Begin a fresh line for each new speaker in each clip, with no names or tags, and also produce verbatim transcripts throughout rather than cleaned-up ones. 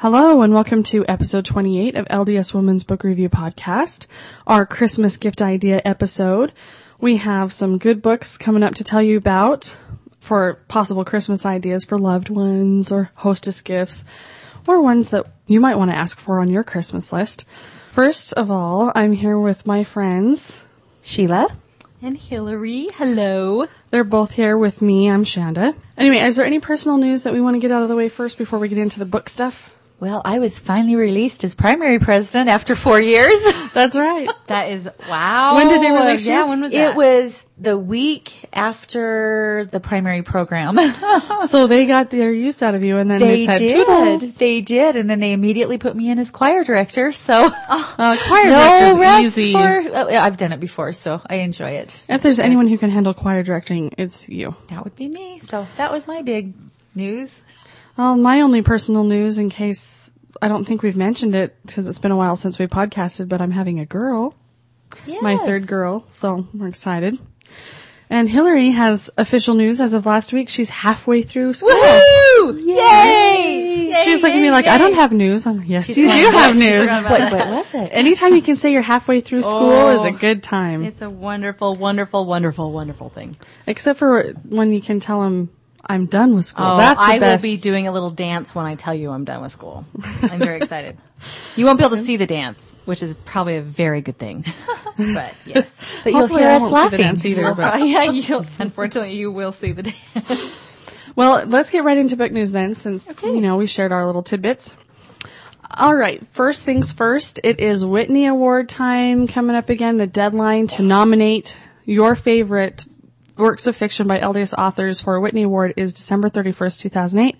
Hello and welcome to episode twenty-eight of L D S Women's Book Review Podcast, our Christmas gift idea episode. We have some good books coming up to tell you about for possible Christmas ideas for loved ones or hostess gifts, or ones that you might want to ask for on your Christmas list. First of all, I'm here with my friends,
Sheila and Hillary. Hello.
They're both here with me. I'm Shanda. Anyway, is there any personal news that we want to get out of the way first before we get into the book stuff?
Well, I was finally released as primary president after four years.
That's right.
That is, wow.
When did they release you?
Yeah, when was that?
It was the week after the primary program.
So they got their use out of you, and then they,
They
said,
did.
Toodles.
They did. And then they immediately put me in as choir director. So
Uh, choir
no
director's
rest
easy.
for, uh, I've done it before, so I enjoy it.
If there's anyone who can handle choir directing, it's you.
That would be me. So that was my big news.
Well, my only personal news, in case I don't think we've mentioned it because it's been a while since we podcasted, but I'm having a girl,
Yes.
my third girl, so we're excited. And Hillary has official news as of last week. She's halfway through school.
Woohoo! Yay! Yay!
She was looking at me like, I don't have news. I'm like, yes,
She's
you
like,
do
what?
have
She
news.
forgot about What, what was it?
Anytime you can say you're halfway through school
Oh.
is a good time.
It's a wonderful, wonderful, wonderful, wonderful thing.
Except for when you can tell them, I'm done with school.
Oh,
That's the
I
best.
will be doing a little dance when I tell you I'm done with school. I'm very excited. You won't be able to see the dance, which is probably a very good thing. But yes.
But you'll
Hopefully
hear
I
us
won't see the
laughing.
dance either, but-
yeah, you'll, unfortunately you will see the dance.
Well, let's get right into book news then, since, you know, we shared our little tidbits. All right. First things first, it is Whitney Award time coming up again. The deadline to nominate your favorite works of fiction by L D S authors for a Whitney Award is December thirty-first, two thousand eight.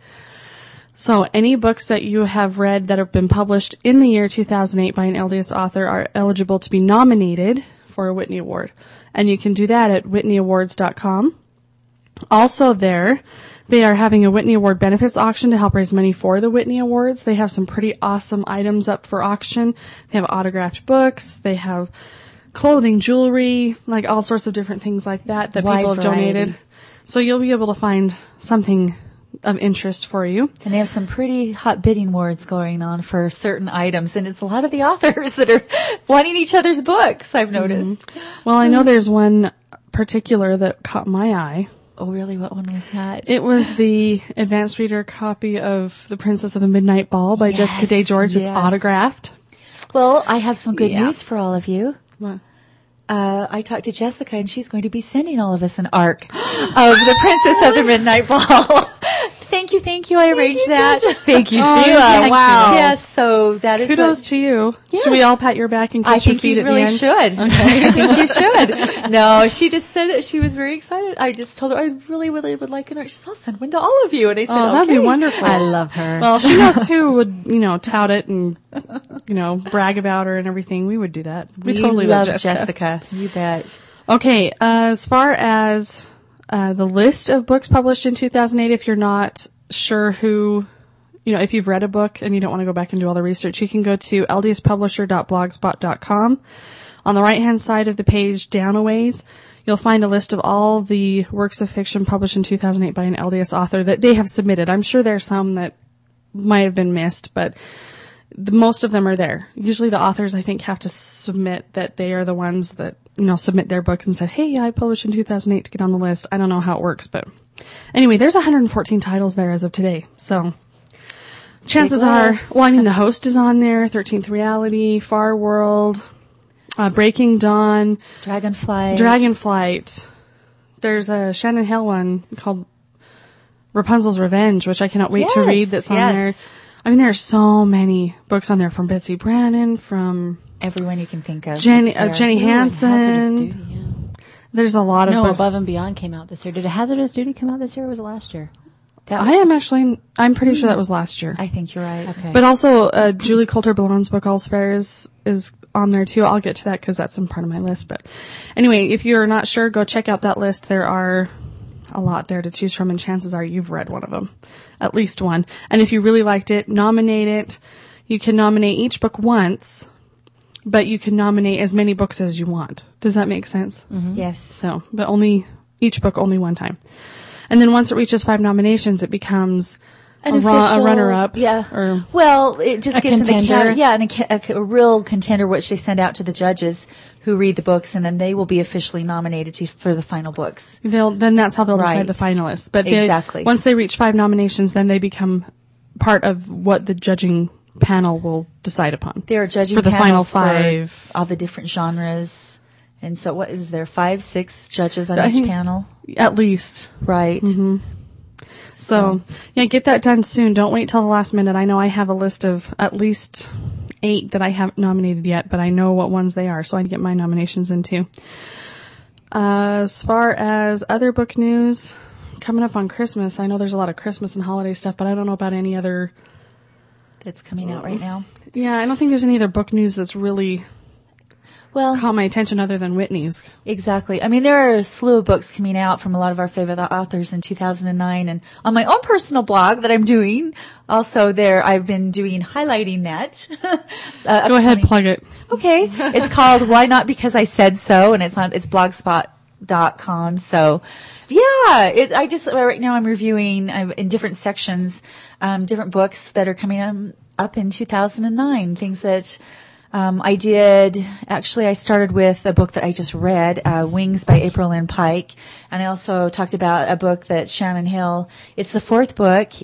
So any books that you have read that have been published in the year two thousand eight by an L D S author are eligible to be nominated for a Whitney Award. And you can do that at whitney awards dot com. Also there, they are having a Whitney Award benefits auction to help raise money for the Whitney Awards. They have some pretty awesome items up for auction. They have autographed books. They have clothing, jewelry, like all sorts of different things like that that
Wide
people have
variety.
donated. So you'll be able to find something of interest for you.
And they have some pretty hot bidding wars going on for certain items. And it's a lot of the authors that are wanting each other's books, I've noticed.
Well, I know there's one particular that caught my eye.
Oh, really? What one was that?
It was the advanced reader copy of The Princess of the Midnight Ball by
Yes,
Jessica Day George. It's
yes.
autographed.
Well, I have some good
Yeah.
news for all of you.
What?
Uh, I talked to Jessica and she's going to be sending all of us an arc of The Princess of the Midnight Ball. Thank you, thank you. I arranged that. Thank you,
Oh,
Sheila.
thank
Wow.
you.
Yes, so that is
Kudos
what,
to you.
Yes.
Should we all pat your back and
I
kiss your
think
feet
you
at
really
the end?
should. Okay. I think you should. No, she just said that she was very excited. I just told her I really, really would like an arc. She said, I'll send one to all of you. And I said,
Oh, that'd be
okay.
wonderful.
I love her.
Well, she knows who would, you know, tout it and, you know, brag about her and everything. We would do that. We,
We
totally
love
love Jessica.
Jessica. You bet.
Okay, uh, as far as uh, the list of books published in two thousand eight, if you're not sure who, you know, if you've read a book and you don't want to go back and do all the research, you can go to l d s publisher dot blogspot dot com. On the right-hand side of the page, down a ways, you'll find a list of all the works of fiction published in two thousand eight by an L D S author that they have submitted. I'm sure there's some that might have been missed, but the, most of them are there. Usually the authors, I think, have to submit that they are the ones that, you know, submit their books and said, hey, I published in two thousand eight to get on the list. I don't know how it works, but anyway, there's one hundred fourteen titles there as of today. So chances
Big
are,
list.
well, I mean, The Host is on there, thirteenth Reality, Far World, uh, Breaking Dawn,
Dragonfly.
Dragonflight. There's a Shannon Hale one called Rapunzel's Revenge, which I cannot wait to
Yes,
read that's on
yes.
there. I mean, there are so many books on there from Betsy Brannon, from
Everyone you can think of.
Jenny,
is
uh,
there.
Jenny
Ooh, and
Hansen.
Hazardous Duty, yeah.
There's a lot of
No,
books.
Above and Beyond came out this year. Did a Hazardous Duty come out this year or was it last year?
That-
I am actually, I'm pretty sure that was last year.
I think you're right.
Okay.
But also, uh, Julie Coulter Ballone's book, All's Fair, is, is on there too. I'll get to that because that's in part of my list. But anyway, if you're not sure, go check out that list. There are a lot there to choose from, and chances are you've read one of them. At least one. And if you really liked it, nominate it. You can nominate each book once, but you can nominate as many books as you want. Does that make sense?
Mm-hmm. Yes.
So, but only, each book only one time. And then once it reaches five nominations, it becomes
An
a, ru- a
official-
runner-up.
Yeah.
Or,
Well, it just
A
gets in the
contender.
category. Yeah, and a, ca- a, a real contender, which they send out to the judges who read the books, and then they will be officially nominated to, for the final books.
they'll, then that's how they'll decide
Right.
the finalists. But they,
Exactly.
once they reach five nominations, then they become part of what the judging panel will decide upon.
There are judging
For the final
panels
five.
for all the different genres. And so what is there? Five, six judges on
I
each
think-
panel?
At least.
Right.
So, yeah, get that done soon. Don't wait till the last minute. I know I have a list of at least eight that I haven't nominated yet, but I know what ones they are, so I can get my nominations in too. Uh, as far as other book news, coming up on Christmas, I know there's a lot of Christmas and holiday stuff, but I don't know about any other.
That's coming out right now.
Yeah, I don't think there's any other book news that's really
Well,
caught my attention other than Whitney's.
exactly. I mean, there are a slew of books coming out from a lot of our favorite authors in two thousand nine, and on my own personal blog that I'm doing, also there, I've been doing highlighting that. uh,
Go ahead,
upcoming-
plug it.
Okay. It's called Why Not Because I Said So, and it's on, it's blogspot dot com. So, yeah, it, I just, right now I'm reviewing uh, in different sections, um, different books that are coming um, up in two thousand nine, things that, Um, I did, actually I started with a book that I just read, uh, Wings by April Lynn Pike. And I also talked about a book that Shannon Hill, it's the fourth book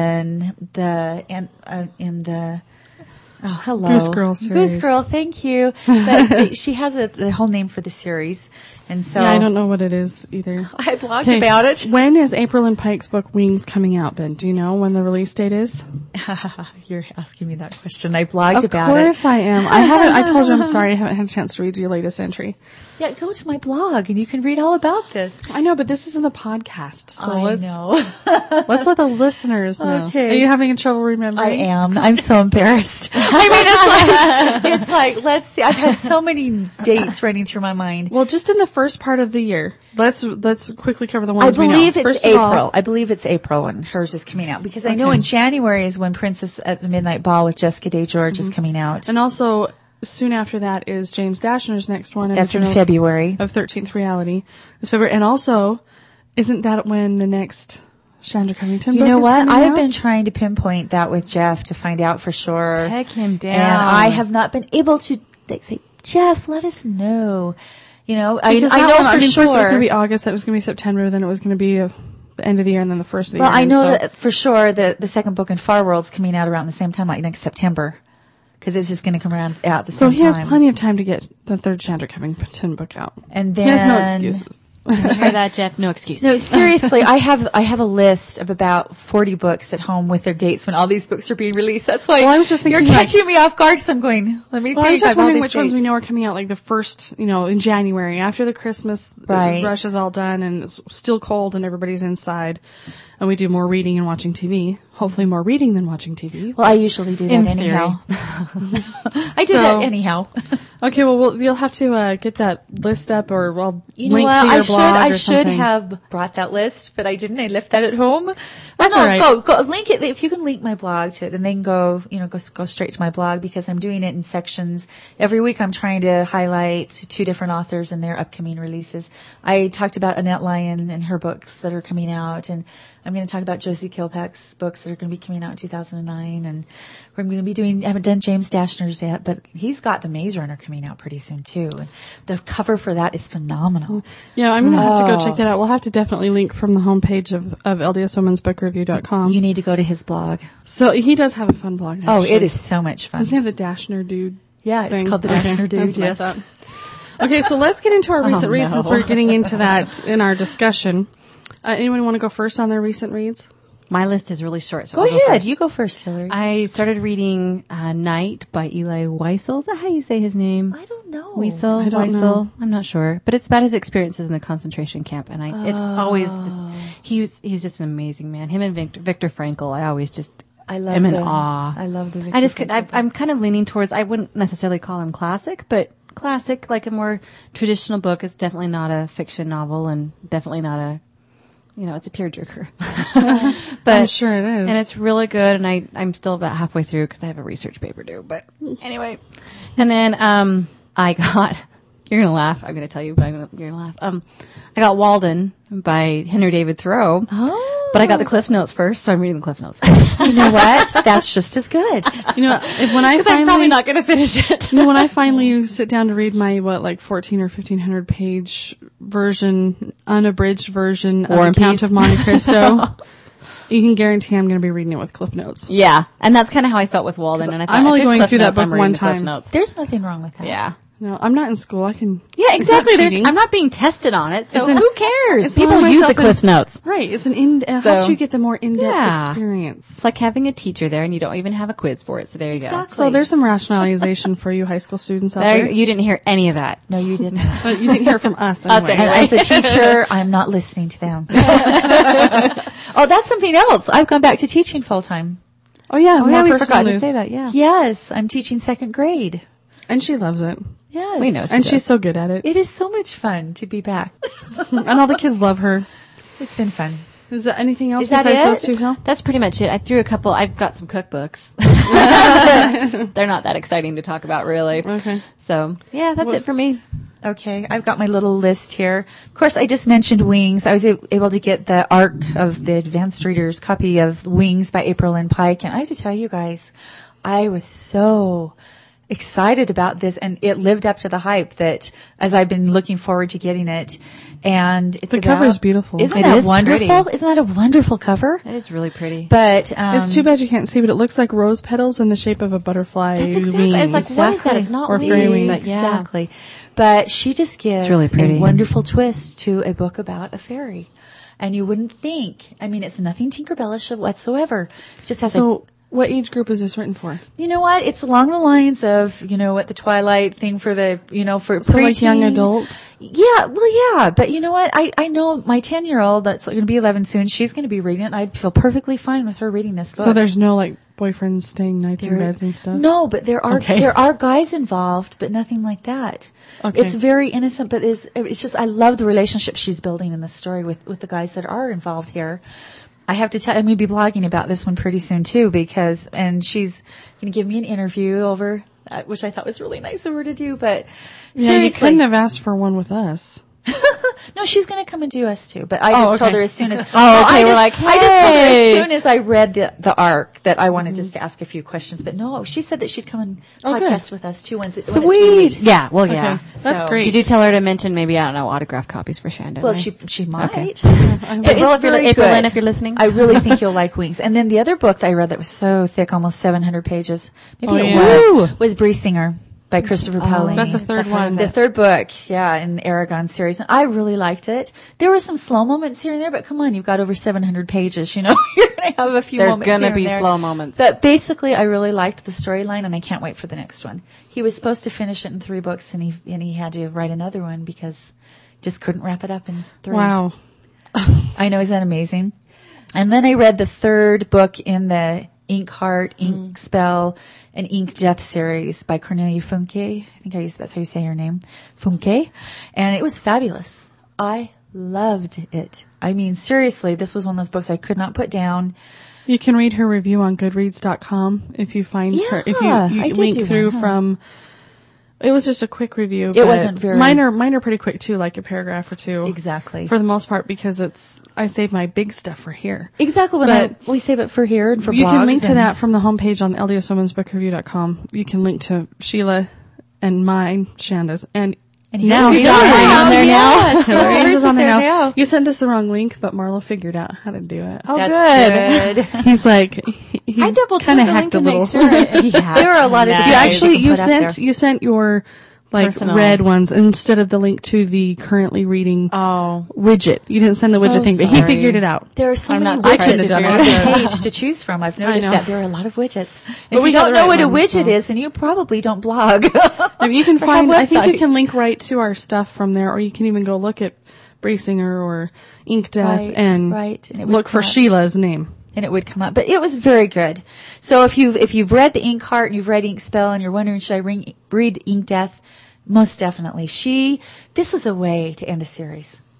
in the, in, uh, in the, oh, hello.
Goose Girl series.
Goose Girl, thank you. But she has a, the whole name for the series. And so.
Yeah, I don't know what it is either.
I blogged
Okay,
about it.
When is April and Pike's book Wings coming out then? Do you know when the release date is?
You're asking me that question. I blogged
Of
about it.
course I am. I haven't, I told you I'm sorry I haven't had a chance to read your latest entry.
Yeah, go to my blog and you can read all about this.
I know, but this isn't a podcast, so
I
let's,
know.
let's let the listeners know.
Okay.
Are you having trouble remembering?
I am. I'm so embarrassed. I mean, it's like, it's like, let's see. I've had so many dates running through my mind.
Well, just in the first part of the year, let's, let's quickly cover the
I
ones we know.
believe it's
First of
April.
all,
I believe it's April when hers is coming out because I know
Okay.
in January is when Princess at the Midnight Ball with Jessica Day George is coming out.
and also soon after that is James Dashner's next one.
That's
the
in
Journal
February.
Of thirteenth Reality. It's February. And also, isn't that when the next Chandra Covington
You
book
know
is
what?
coming
I've
out?
been trying to pinpoint that with Jeff to find out for sure.
Peg him down.
And I have not been able to like, say, Jeff, let us know. You know, I,
Because
I
that
know
one,
for
I mean,
sure.
first it was going to be August, then it was going to be September, then it was going to be uh, the end of the year, and then the first of the
well,
year.
I
and
know
so-
that for sure that the second book in Far World's coming out around the same time, like next September. Because it's just going to come around out at the
So
same
he
time.
has plenty of time to get the third Chandra Covington book out.
And
He has no
then-
excuses.
Did you hear that, Jeff? No excuses.
No, seriously, I have I have a list of about forty books at home with their dates when all these books are being released. That's why
Well, I was just
you're
thinking, like-
catching me off guard. So I'm going. Let me
Well,
think.
I was just
about all
wondering
these
which ones we
dates.
know are coming out, like the first, you know, in January, after the Christmas
Right.
rush is all done and it's still cold and everybody's inside, and we do more reading and watching T V. Hopefully more reading than watching T V.
Well, I usually do that
In
anyhow. I do
So-
that anyhow.
Okay, well, we'll you'll have to uh, get that list up, or I'll
You know
link
what?
to your
I should
blog
I
or
should
something.
have brought that list, but I didn't. I left that at home. Well,
That's
no,
all right.
Go go link it if you can link my blog to it, and then go you know go go straight to my blog because I'm doing it in sections. Every week I'm trying to highlight two different authors and their upcoming releases. I talked about Annette Lyon and her books that are coming out, and I'm going to talk about Josie Kilpack's books that are going to be coming out in two thousand nine, and we're going to be doing. I haven't done James Dashner's yet, but he's got The Maze Runner coming out pretty soon too, and the cover for that is phenomenal.
Yeah, I'm gonna have to go
Oh.
check that out. We'll have to definitely link from the homepage of of L D S Women's Book Review dot com.
You need to go to his blog.
So he does have a fun blog. Actually.
Oh, it is so much fun.
Does he have the Dashner Dude?
Yeah,
thing?
it's called the
Okay,
Dashner Dude.
that's what I
Yes.
thought. Okay, so let's get into our recent
Oh,
reads
no.
since we're getting into that in our discussion. Uh, anyone want to go first on their recent reads?
My list is really short, so
Go
I'll
ahead.
first.
You go first, Hillary.
I started reading uh, Night by Eli Wiesel. Is that how you say his name?
I don't know.
Wiesel?
I don't
Wiesel?
know.
I'm not sure. But it's about his experiences in the concentration camp. And I, it always just, he's, he's just an amazing man. Him and Victor, Viktor Frankl, I always just
I love
am in
the,
awe.
I love the Viktor
I just could, I,
Frankl.
I'm kind of leaning towards, I wouldn't necessarily call him classic, but classic, like a more traditional book. It's definitely not a fiction novel and definitely not a, you know, it's a tearjerker. But
I'm sure it is.
and it's really good. And I, I'm still about halfway through because I have a research paper due. But anyway, and then um, I got. You're gonna laugh. I'm gonna tell you, but I'm gonna, you're gonna laugh. Um, I got Walden by Henry David Thoreau.
Oh.
But I got the Cliff Notes first, so I'm reading the Cliff Notes.
You know what? That's just as good.
You know, if, when I
Because
finally,
I'm probably not going to finish it.
you know, when I finally sit down to read my, what, like fourteen or fifteen hundred page version, unabridged version
War
of
and
The Count
Peace.
of Monte Cristo, you can guarantee I'm going to be reading it with Cliff Notes.
Yeah, and that's kind of how I felt with Walden. And I thought,
I'm only
if there's
going
Cliff
through that
Notes,
book
I'm reading
one
the Cliff
time.
Notes.
There's nothing wrong with that.
Yeah.
No, I'm not in school. I can.
Yeah,
it's not
exactly. There's,
cheating.
I'm not being tested on it, so
It's an-
who cares?
it's
People
allowing
use the
myself in-
Cliff Notes.
Right. It's an in, it
So-
helps you get the more in-depth
Yeah.
experience.
It's like having a teacher there, and you don't even have a quiz for it. So there you
Exactly.
So there's some rationalization for you high school students out
go. There,
there.
you didn't hear any of that.
No, you didn't.
But you didn't hear from us anyway.
And as a teacher, I'm not listening to them. Oh, that's something else. I've gone back to teaching full time.
Oh yeah,
Oh,
more
yeah, we
personal
forgot to
news.
say that. Yeah,
Yes, I'm teaching second grade.
And she loves it.
Yes.
we know. She
And
does.
she's so good at it.
It is so much fun to be back.
And all the kids love her.
It's been fun.
Is there anything else
Is that
besides
it?
those two, Phil?
That's pretty much it. I threw a couple. I've got some cookbooks. They're not that exciting to talk about, really.
Okay.
So yeah, that's
What-
it for me.
Okay, I've got my little list here. Of course, I just mentioned Wings. I was a- able to get the ARC of the Advanced Readers copy of Wings by April Lynn Pike. And I have to tell you guys, I was so excited about this, and it lived up to the hype that as I've been looking forward to getting it. And it's
The
about,
cover is beautiful.
Isn't
It
that
is
wonderful?
pretty.
Isn't that a wonderful cover?
It is really pretty.
But um,
It's too bad you can't see, but it looks like rose petals in the shape of a butterfly.
That's exactly.
wings.
I was like, what is that? It's not
Or
wings,
fairy wings.
but yeah.
Exactly. But she just gives
really pretty.
a wonderful twist to a book about a fairy. And you wouldn't think, I mean, it's nothing Tinkerbellish whatsoever. It just has a,
So, what age group is this written for?
you know what? It's along the lines of, you know, what the Twilight thing for the, you know, for
So, like young
preteen.
adult?
Yeah, well, yeah, but you know what? I, I know my ten-year-old that's going to be eleven soon. She's going to be reading it, and I'd feel perfectly fine with her reading this book.
So there's no like boyfriends staying nights in
There-
beds and stuff?
No, but there are
Okay.
there are guys involved, but nothing like that.
Okay.
It's very innocent, but it's it's just I love the relationship she's building in the story with with the guys that are involved here. I have to tell, I'm going to be blogging about this one pretty soon too, because and she's going to give me an interview over, uh, which I thought was really nice of her to do. But
Yeah,
seriously,
you couldn't have asked for one with us.
no, she's going to come and do us too. But I
Oh,
just told
okay.
her as soon as
Oh,
Well,
okay,
I
we're
just,
like,
I just told her
hey.
as soon as I read the the arc that I wanted just to ask a few questions. But no, she said that she'd come and
Oh, good.
podcast with us too once it, when it's
Sweet.
released.
Yeah. Well, yeah.
Okay. That's
So-
great.
Did you tell her to mention maybe, I don't know, autograph copies for Shandon?
Well,
right?
she she might.
Okay.
But
April,
it's
if you're,
very
April Lynn,
good.
if you're listening.
I really think you'll like Wings. And then the other book that I read that was so thick, almost seven hundred pages, maybe
Oh,
it
yeah.
was, was Bree Singer by Christopher Paolini.
That's the third one.
The third book, yeah, in the Aragon series. And I really liked it. There were some slow moments here and there, but come on, you've got over seven hundred pages, you know, you're going to have a few
There's
moments
gonna
here
be
and there.
slow moments.
But basically, I really liked the storyline, and I can't wait for the next one. He was supposed to finish it in three books, and he and he had to write another one because just couldn't wrap it up in three.
Wow.
I know, isn't that amazing? And then I read the third book in the Ink Heart, Ink Spell, and Ink Death series by Cornelia Funke. I think I used, that's how you say her name. Funke. And it was fabulous. I loved it. I mean, seriously, this was one of those books I could not put down.
You can read her review on goodreads dot com if you find her, if
Yeah,
you,
I
you
did
link
do
through
one, huh?
from, it was just a quick review.
It
but
wasn't very-
Mine are, mine are pretty quick too, like a paragraph or two.
Exactly.
For the most part, because it's, I save my big stuff for here.
Exactly. When
But
I, we save it for here and for
You
blogs
can link to
and-
that from the homepage on the L D S Women's Book Review dot com. You can link to Sheila and mine, Shanda's, and
And
now
Hillary's
Hillary's
on there now.
Yes.
Hillary's
Hillary's
is on there
there
now.
now.
You sent us the wrong link, but Marlo figured out how to do it.
Oh,
That's
good.
good.
He's like, he, he's
I double checked
kind of
the link
hacked a
to
little.
make sure. It, yeah.
There are a lot of
Nice.
different
You
ways
actually,
can
you
put out
sent,
there.
you sent your like
Personal.
red ones instead of the link to the currently reading
Oh.
widget. You didn't send the
So
widget thing, but he
sorry.
figured it out.
There are so
I'm
many
not surprised
widgets
to
on
figure
the
it out.
page to choose from. I've noticed
know.
that there are a lot of widgets.
But
If
we
you
got
don't
the
know
right
what a
ones,
widget
so.
is, then you probably don't blog.
I mean, you can
Or have
find, I think you
websites.
can link right to our stuff from there, or you can even go look at Brasinger or Ink Death
Right,
and,
right, and it would
look for
come up.
Sheila's name.
and it would come up. But it was very good. So if you've if you've read the Ink Heart and you've read Ink Spell and you're wondering, should I ring, read Ink Death? Most definitely. She, this was a way to end a series.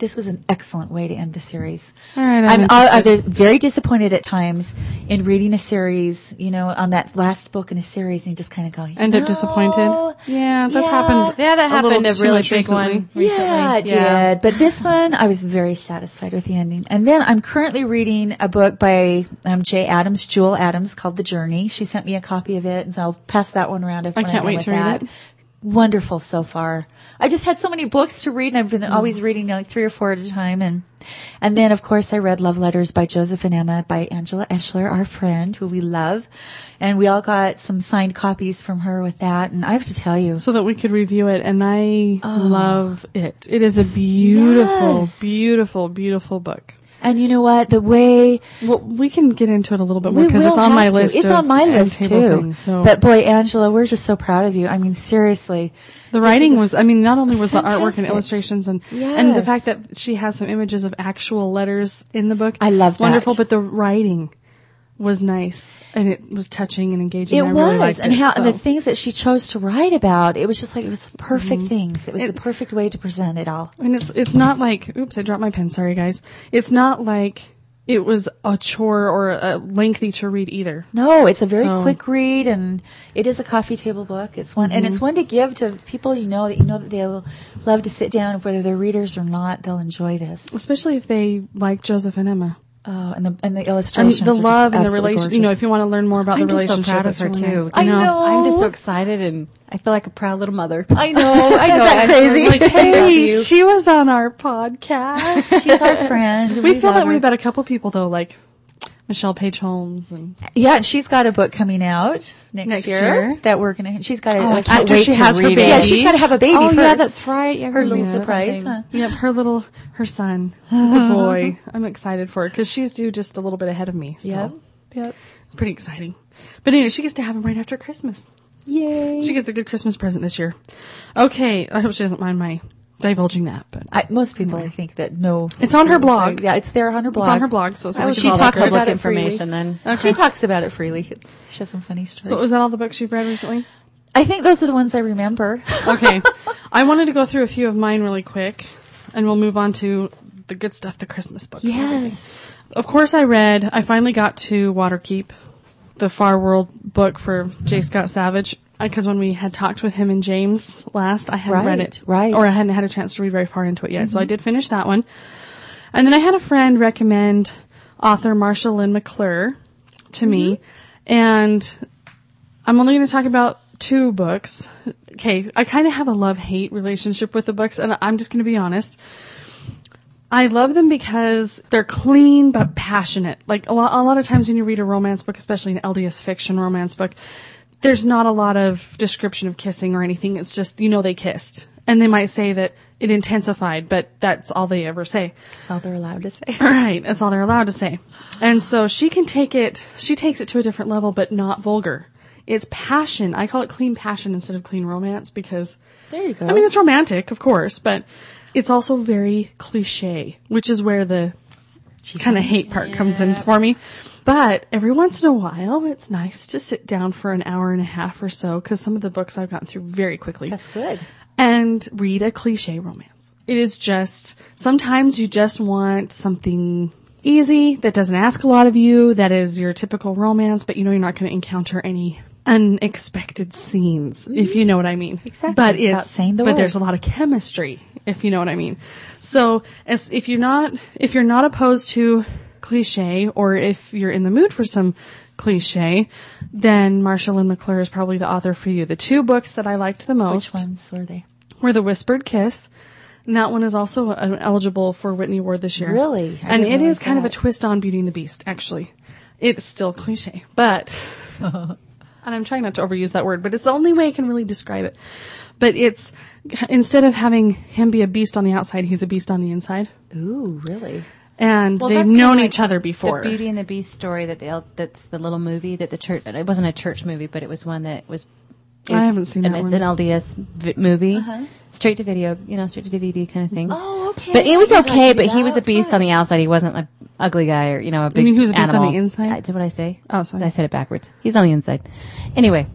this was an excellent way to end the series.
All right, I'm
I'm, I'm
interested.
very disappointed at times in reading a series, you know, on that last book in a series, and you just kind of go,
End
no.
up disappointed. Yeah, that's
Yeah.
happened.
Yeah, that
a
happened
little
a
too
really
much
big
recently.
one recently.
Yeah, it did. But this one, I was very satisfied with the ending. And then I'm currently reading a book by um, Jay Adams, Jewel Adams, called The Journey. She sent me a copy of it, and so I'll pass that one around. If
I
when I'm
can't
done
wait
with
to read
that.
it.
Wonderful so far. I just had so many books to read, and I've been always reading like three or four at a time. And and then, of course, I read Love Letters by Joseph and Emma by Angela Eschler, our friend, who we love. And we all got some signed copies from her with that. And I have to tell you,
So that we could review it, and I love it. It is a beautiful,
Yes.
beautiful, beautiful book.
and you know what? The way
Well, we can get into it a little bit more
we
because
will
it's on
have
my
to.
list.
It's
of
on my
end
list
table
too.
things, so
But boy, Angela, we're just so proud of you. I mean, seriously.
the
this
writing
is a
was, I mean, not only was the artwork and
fantastic.
illustrations and, and the
Yes.
fact that she has some images of actual letters in the book.
I love that.
Wonderful, but the writing was nice and it was touching and engaging.
It
I really
was,
liked
and
it,
how
so.
the things that she chose to write about, it was just like it was the perfect
Mm-hmm.
things. It was
It-
the perfect way to present it all.
And it's it's not like, oops, I dropped my pen. Sorry, guys. It's not like it was a chore or a lengthy to read either.
No, it's a very
So-
quick read, and it is a coffee table book. It's one, and it's one to give to people you know that you know that they'll love to sit down, whether they're readers or not. They'll enjoy this.
Especially if they like Joseph and Emma.
Oh, and the and the
And
illustrations,
the
are just
love and the
absolutely
relation, you know,
gorgeous.
if you want to learn more about
I'm
the
just so
relationship,
proud of
it's
her
really
too.
nice.
You
I know.
I'm just so excited, and I feel like a proud little mother.
I know, I know.
that crazy?
Like,
I love
hey,
you.
she was on our podcast.
She's our friend.
we feel
love
that way
her.
about a couple people though, like Michelle Page Holmes and
Yeah, and she's got a book coming out next,
Next
year,
year.
that we're gonna. She's got.
Oh,
a,
I can't
after
wait
she
to
has her
read
baby.
it.
yeah, she's got to have a baby
Oh
first.
yeah, that's right. Yeah,
her little
yeah.
surprise.
Something.
Huh?
yep, her little her son. It's a boy. I'm excited for it because she's due just a little bit ahead of me. So
Yep. Yep.
it's pretty exciting. But anyway, she gets to have him right after Christmas.
Yay.
She gets a good Christmas present this year. Okay, I hope she doesn't mind my divulging that, but
I, most people, I think, that know.
It's on her blog.
Yeah, it's there on her blog.
it's on her blog, so it's
I
always
was-
she
she
All
talks
that
about
public
it freely.
information then.
She talks about it freely. It's, she has some funny stories.
So was that all the books you've read recently?
I think those are the ones I remember.
Okay. I wanted to go through a few of mine really quick, and we'll move on to the good stuff, the Christmas books. and everything.
Yes.
Of course, I read, I finally got to Waterkeep, the Far World book for J. Scott Savage, because when we had talked with him and James last, I hadn't read
Right,
it.
right.
Or I hadn't had a chance to read very far into it yet, so I did finish that one. And then I had a friend recommend author Marsha Lynn McClure to me, and I'm only going to talk about two books. Okay, I kind of have a love-hate relationship with the books, and I'm just going to be honest. I love them because they're clean but passionate. Like a lot, a lot of times when you read a romance book, especially an L D S fiction romance book, there's not a lot of description of kissing or anything. It's just, you know, they kissed. And they might say that it intensified, but that's all they ever say.
That's all they're allowed to say.
Right. That's all they're allowed to say. And so she can take it, she takes it to a different level, but not vulgar. It's passion. I call it clean passion instead of clean romance because,
There you go.
I mean, it's romantic, of course, but it's also very cliche, which is where the kind of hate part comes in for me. But every once in a while, it's nice to sit down for an hour and a half or so, because some of the books I've gotten through very quickly.
That's good.
And read a cliche romance. It is just, sometimes you just want something easy that doesn't ask a lot of you, that is your typical romance, but you know you're not going to encounter any unexpected scenes, if you know what I mean.
Exactly.
But
Without
it's,
saying the
but
word.
there's a lot of chemistry, if you know what I mean. So, as if you're not, if you're not opposed to cliche, or if you're in the mood for some cliche, then Marsha Lynn McClure is probably the author for you. The two books that I liked the most
Which ones were they?
were The Whispered Kiss, and that one is also uh, eligible for Whitney Award this year.
Really? I
And
didn't
it is
realize
kind of a
that.
twist on Beauty and the Beast, actually. It's still cliche, but, and I'm trying not to overuse that word, but it's the only way I can really describe it. But it's, instead of having him be a beast on the outside, he's a beast on the inside.
Ooh, really?
And
Well,
they've
that's
known
kinda
each other
like
before.
The Beauty and the Beast story that they, that's the little movie that the church. It wasn't a church movie, but it was one that was.
I haven't seen
and
that
it's
one.
an L D S vi- movie,
Uh-huh.
straight to video, you know, straight to D V D kind of thing.
Oh, okay.
But it was
I didn't
okay.
know
But he
that.
was a beast on the outside. He wasn't an ugly guy or you know a big.
mean he was a beast on
animal.
the inside?
I, did what I say?
Oh, sorry.
I said it backwards. He's on the inside. Anyway,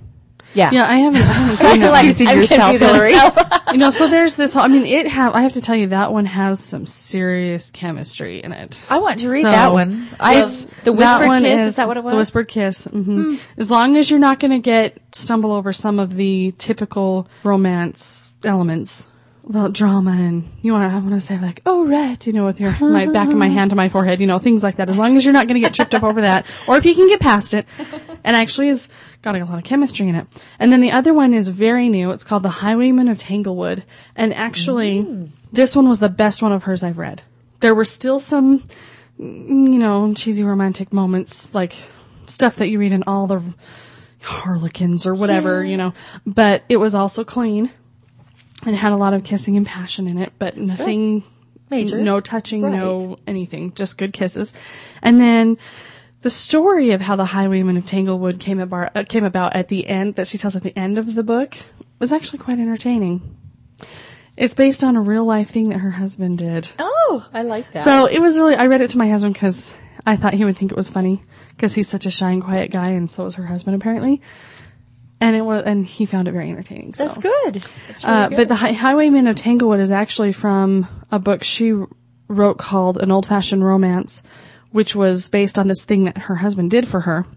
Yeah.
Yeah, I haven't, I haven't seen that.
Like,
one.
I'm
yourself,
confused.
You know, so there's this whole, I mean, it have, I have to tell you, that one has some serious chemistry in it.
I want to read
So,
that one. I,
It's,
The
that
Whispered
one
Kiss,
is,
is that what it was?
The Whispered Kiss. hmm As long as you're not going to get, stumble over some of the typical romance elements. Well, drama and you want to, I want to say like, oh, red, you know, with your, my back of my hand to my forehead, you know, things like that. As long as you're not going to get tripped up over that, or if you can get past it, and actually has got a lot of chemistry in it. And then the other one is very new. It's called The Highwayman of Tanglewood. And actually, mm. this one was the best one of hers I've read. There were still some, you know, cheesy romantic moments, like stuff that you read in all the Harlequins or whatever, yeah. you know, but it was also clean. And it had a lot of kissing and passion in it, but nothing
major.
No touching,
right.
no anything, just good kisses. And then the story of how the Highwayman of Tanglewood came about, uh, came about at the end, that she tells at the end of the book, was actually quite entertaining. It's based on a real life thing that her husband did.
Oh, I like that.
So it was really, I read it to my husband because I thought he would think it was funny, because he's such a shy and quiet guy, and so is her husband apparently. And it was, and he found it very entertaining. So.
That's good. That's really
uh,
good.
But the Hi- Highwayman of Tanglewood is actually from a book she wrote called An Old-Fashioned Romance, which was based on this thing that her husband did for her,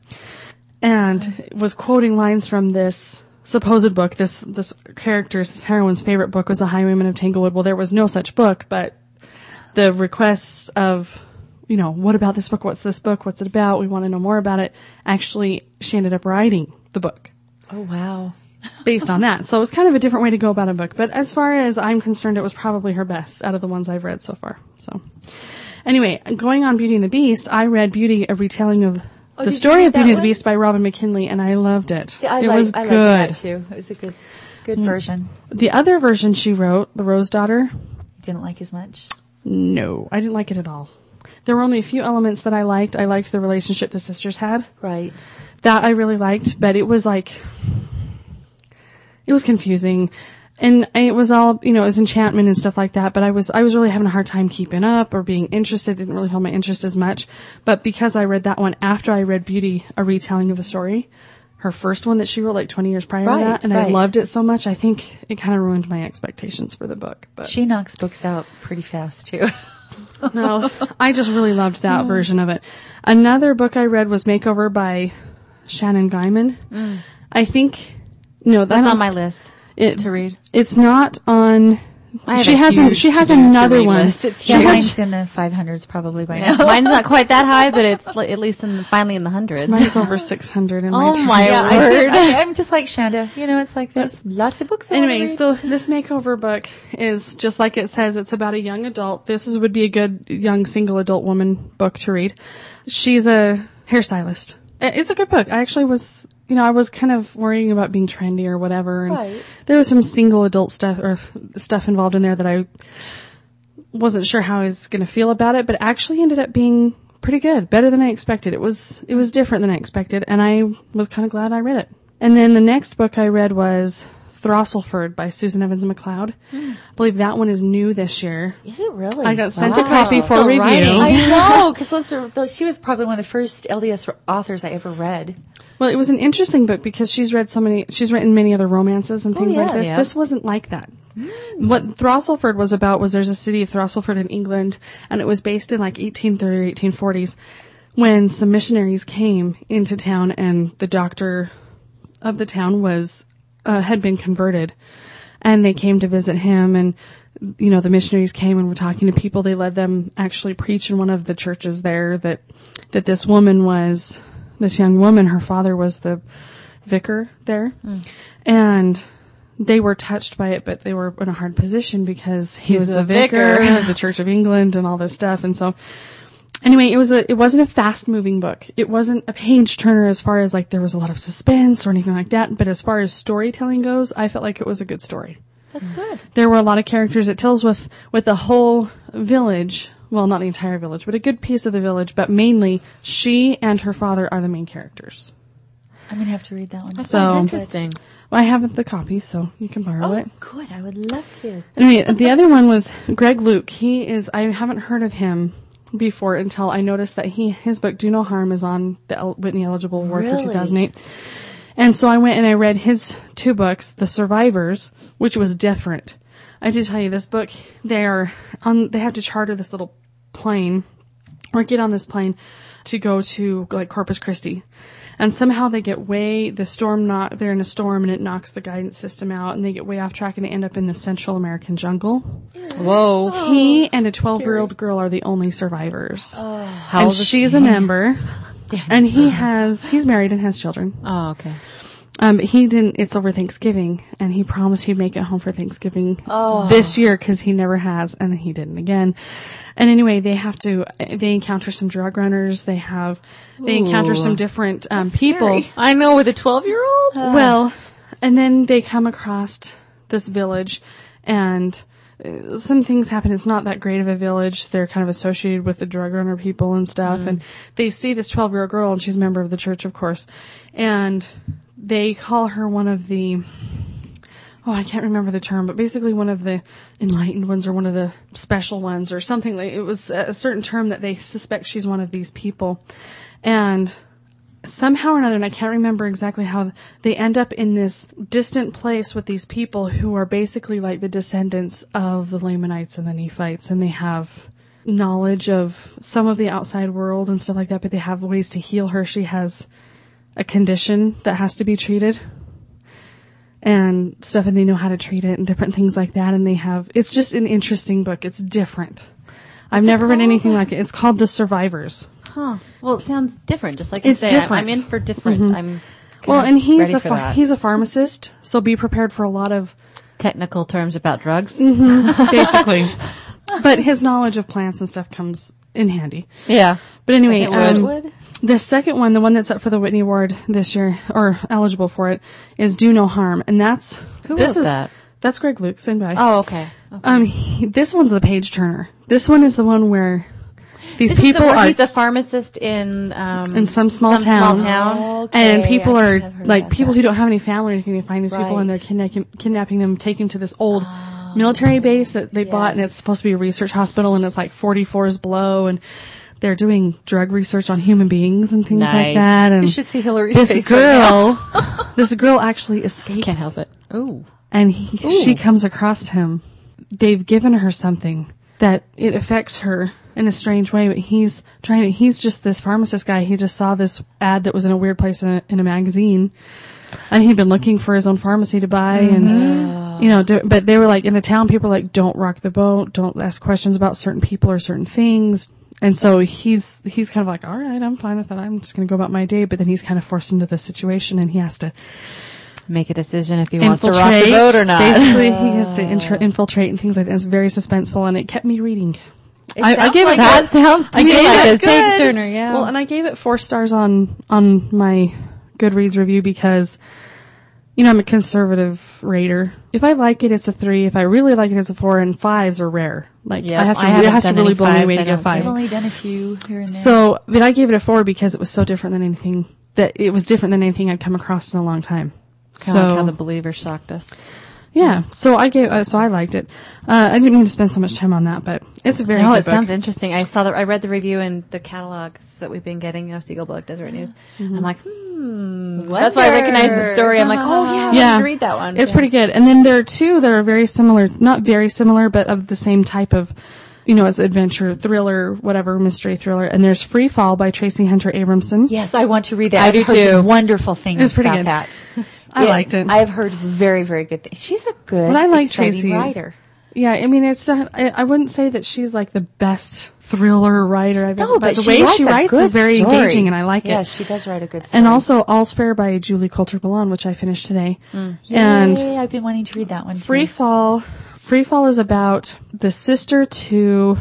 and was quoting lines from this supposed book. This this character's, this heroine's favorite book was The Highwayman of Tanglewood. Well, there was no such book, but the requests of, you know, what about this book? What's this book? What's it about? We want to know more about it. Actually, she ended up writing the book.
Oh, wow.
Based on that. So it was kind of a different way to go about a book. But as far as I'm concerned, it was probably her best out of the ones I've read so far. So anyway, going on Beauty and the Beast, I read Beauty, a retelling of
oh,
the story of Beauty and the
one?
Beast by Robin McKinley, and I loved it.
Yeah, I
it
like,
was
I
good.
liked that too. It was a good, good mm. version.
The other version she wrote, The Rose Daughter,
didn't like as much.
No, I didn't like it at all. There were only a few elements that I liked. I liked the relationship the sisters had.
Right.
That I really liked, but it was like, it was confusing. And it was all, you know, it was enchantment and stuff like that, but I was, I was really having a hard time keeping up or being interested. It didn't really hold my interest as much. But because I read that one after I read Beauty, a retelling of the story, her first one that she wrote like twenty years prior
right,
to that, and
right.
I loved it so much, I think it kind of ruined my expectations for the book. But
she knocks books out pretty fast too.
Well, I just really loved that mm. version of it. Another book I read was Makeover by Shannon Gaiman. Mm. I think, no,
that's on my list it, to read.
It's not on.
I
she has a, she has another one.
List. It's yeah, mine's in the five hundreds probably by now.
Mine's not quite that high, but it's at least in the, finally in the hundreds.
Mine's over six hundred. In
oh
my,
my
yeah,
word!
I, I'm just like Shanda. You know, it's like there's lots of books.
Anyway, so this Makeover book is just like it says. It's about a young adult. This is, would be a good young single adult woman book to read. She's a hairstylist. It's a good book. I actually was. You know, I was kind of worrying about being trendy or whatever, and
right.
there was some single adult stuff or stuff involved in there that I wasn't sure how I was going to feel about it, but it actually ended up being pretty good, better than I expected. It was it was different than I expected, and I was kind of glad I read it. And then the next book I read was Throsselford by Susan Evans McLeod. Mm. I believe that one is new this year.
Is it really?
I got sent
wow.
a copy for review.
Writing. I know, because she was probably one of the first L D S authors I ever read.
Well, it was an interesting book because she's read so many, she's written many other romances and things
oh, yeah,
like this.
Yeah.
This wasn't like that. Mm. What Throsselford was about was there's a city of Throsselford in England, and it was based in like eighteen thirty, eighteen forties when some missionaries came into town, and the doctor of the town was, uh, had been converted, and they came to visit him, and you know, the missionaries came and were talking to people. They let them actually preach in one of the churches there that, that this woman was, this young woman, her father was the vicar there. Mm. And they were touched by it, but they were in a hard position because he
He's
was the
vicar.
vicar of the Church of England and all this stuff. And so anyway, it was a, it wasn't a fast moving book. It wasn't a page turner as far as like there was a lot of suspense or anything like that. But as far as storytelling goes, I felt like it was a good story.
That's good.
There were a lot of characters. It tells with, with the whole village. Well, not the entire village, but a good piece of the village. But mainly, she and her father are the main characters.
I'm going to have to read that one. That
so,
sounds
interesting.
Well, I haven't the copy, so you can borrow
oh,
it.
Good. I would love to.
Anyway, the other one was Greg Luke. He is, I haven't heard of him before until I noticed that he, his book, Do No Harm, is on the Whitney Eligible Award
really?
for two thousand eight. And so I went and I read his two books, The Survivors, which was different. I have to tell you, this book, they are on, they have to charter this little plane or get on this plane to go to like Corpus Christi. And somehow they get way, the storm knock, they're in a storm and it knocks the guidance system out and they get way off track and they end up in the Central American jungle.
Whoa.
He and a twelve-year-old girl are the only survivors.
Oh. How
And
old is
she's
he?
a member. And he has, he's married and has children.
Oh, okay.
Um, he didn't, it's over Thanksgiving, and he promised he'd make it home for Thanksgiving
Oh.
this year, cause he never has, and he didn't again. And anyway, they have to, they encounter some drug runners, they have, they encounter
Ooh.
some different, um, people.
scary.
I know, with a twelve-year-old?
Well, and then they come across this village, and uh, some things happen. It's not that great of a village. They're kind of associated with the drug runner people and stuff, and they see this twelve-year-old girl, and she's a member of the church, of course, and they call her one of the, oh, I can't remember the term, but basically one of the enlightened ones or one of the special ones or something. Like it was a certain term that they suspect she's one of these people. And somehow or another, and I can't remember exactly how, they end up in this distant place with these people who are basically like the descendants of the Lamanites and the Nephites, and they have knowledge of some of the outside world and stuff like that, but they have ways to heal her. She has a condition that has to be treated and stuff, and they know how to treat it and different things like that. And they have, it's just an interesting book. It's different. I've never read anything like it. It's called The Survivors.
Huh. Well, it sounds different, just like you
It's
say. I'm-
different.
I'm in for different.
Mhm.
I'm
Well, and he's
ready
a
for
ph-
that.
he's a pharmacist, so be prepared for a lot of
technical terms about drugs.
basically. But his knowledge of plants and stuff comes in handy.
Yeah.
But anyway,
Like it
um,
would?
the second one, the one that's up for the Whitney Award this year, or eligible for it, is Do No Harm, and that's
Who
this
wrote
is
that?
that's Greg Luke, same guy.
Oh, okay. okay.
Um, he, this one's a page turner. This one is the one where these
This
people
is the,
are
he's a pharmacist in um
in some small
some
town,
Small town.
Okay,
and people
I
are
think I've heard
like
about
people
that.
who don't have any family or anything. They find these people and they're
Right.
kidnapping, kidnapping them, taking them to this old military base that they bought, and
Yes.
it's supposed to be a research hospital, and it's like forty floors below, and they're doing drug research on human beings and things like
Nice.
that. And
You should see Hillary's
this
face right now.
girl, this girl actually escapes.
Can't help it. Ooh.
And he, she comes across him. They've given her something that it affects her in a strange way, but he's trying to, he's just this pharmacist guy. He just saw this ad that was in a weird place in a, in a magazine, and he'd been looking for his own pharmacy to buy, and, you know, do, but they were like, in the town, people were like, don't rock the boat, don't ask questions about certain people or certain things. And so he's, he's kind of like, all right, I'm fine with that. I'm just going to go about my day. But then he's kind of forced into this situation, and he has to
Make a decision if he wants to rock
infiltrate.
the boat or not.
Basically, he has to intro- infiltrate and things like that. It's very suspenseful, and it kept me reading. I, I
sounds
gave
like
it
that
four-
sounds to
I
me
gave
like
it
a page turner, yeah.
Well, and I gave it four stars on on my Goodreads review because, you know, I'm a conservative rater. If I like it, it's a three. If I really like it, it's a four. And fives are rare. Like
Yep,
I have to,
I
it
haven't
has to
done
really
any
blow me
fives,
away to
I
get
don't
I've
fives.
only done a few here and there.
So, but I gave it a four because it was so different than anything that it was different than anything I'd come across in a long time.
Kind
so
of like how the Believer shocked us.
yeah, so I gave, uh, so I liked it. Uh, I didn't mean to spend so much time on that, but it's a very
No,
good
it
book.
sounds interesting. I saw that. I read the review in the catalogs that we've been getting. You know, Siegel Book, Deseret News. I'm like, hmm. That's why I recognize the story. I'm like, oh yeah, I
Yeah.
want to read that one.
It's
Yeah.
pretty good. And then there are two that are very similar, not very similar, but of the same type of, you know, it's adventure, thriller, whatever, mystery thriller. And there's Free Fall by Tracy Hunter Abramson.
Yes, I want to read that.
I
I've
do
heard
too.
some wonderful things
It was pretty
about
good.
that.
I liked it.
I've heard very, very good things. She's a good,
But I like
exciting
Tracy.
writer.
Yeah, I mean, it's not, I, I wouldn't say that she's like the best thriller writer I've ever,
No, but
the
she
way
writes
she
a
writes
good
is very
story.
engaging, and I like it.
Yes, she does write a good story.
And also All's Fair by Julie Coulter Balon, which I finished today. And
Yay, I've been wanting to read that one too.
Free Fall, Free Fall is about the sister to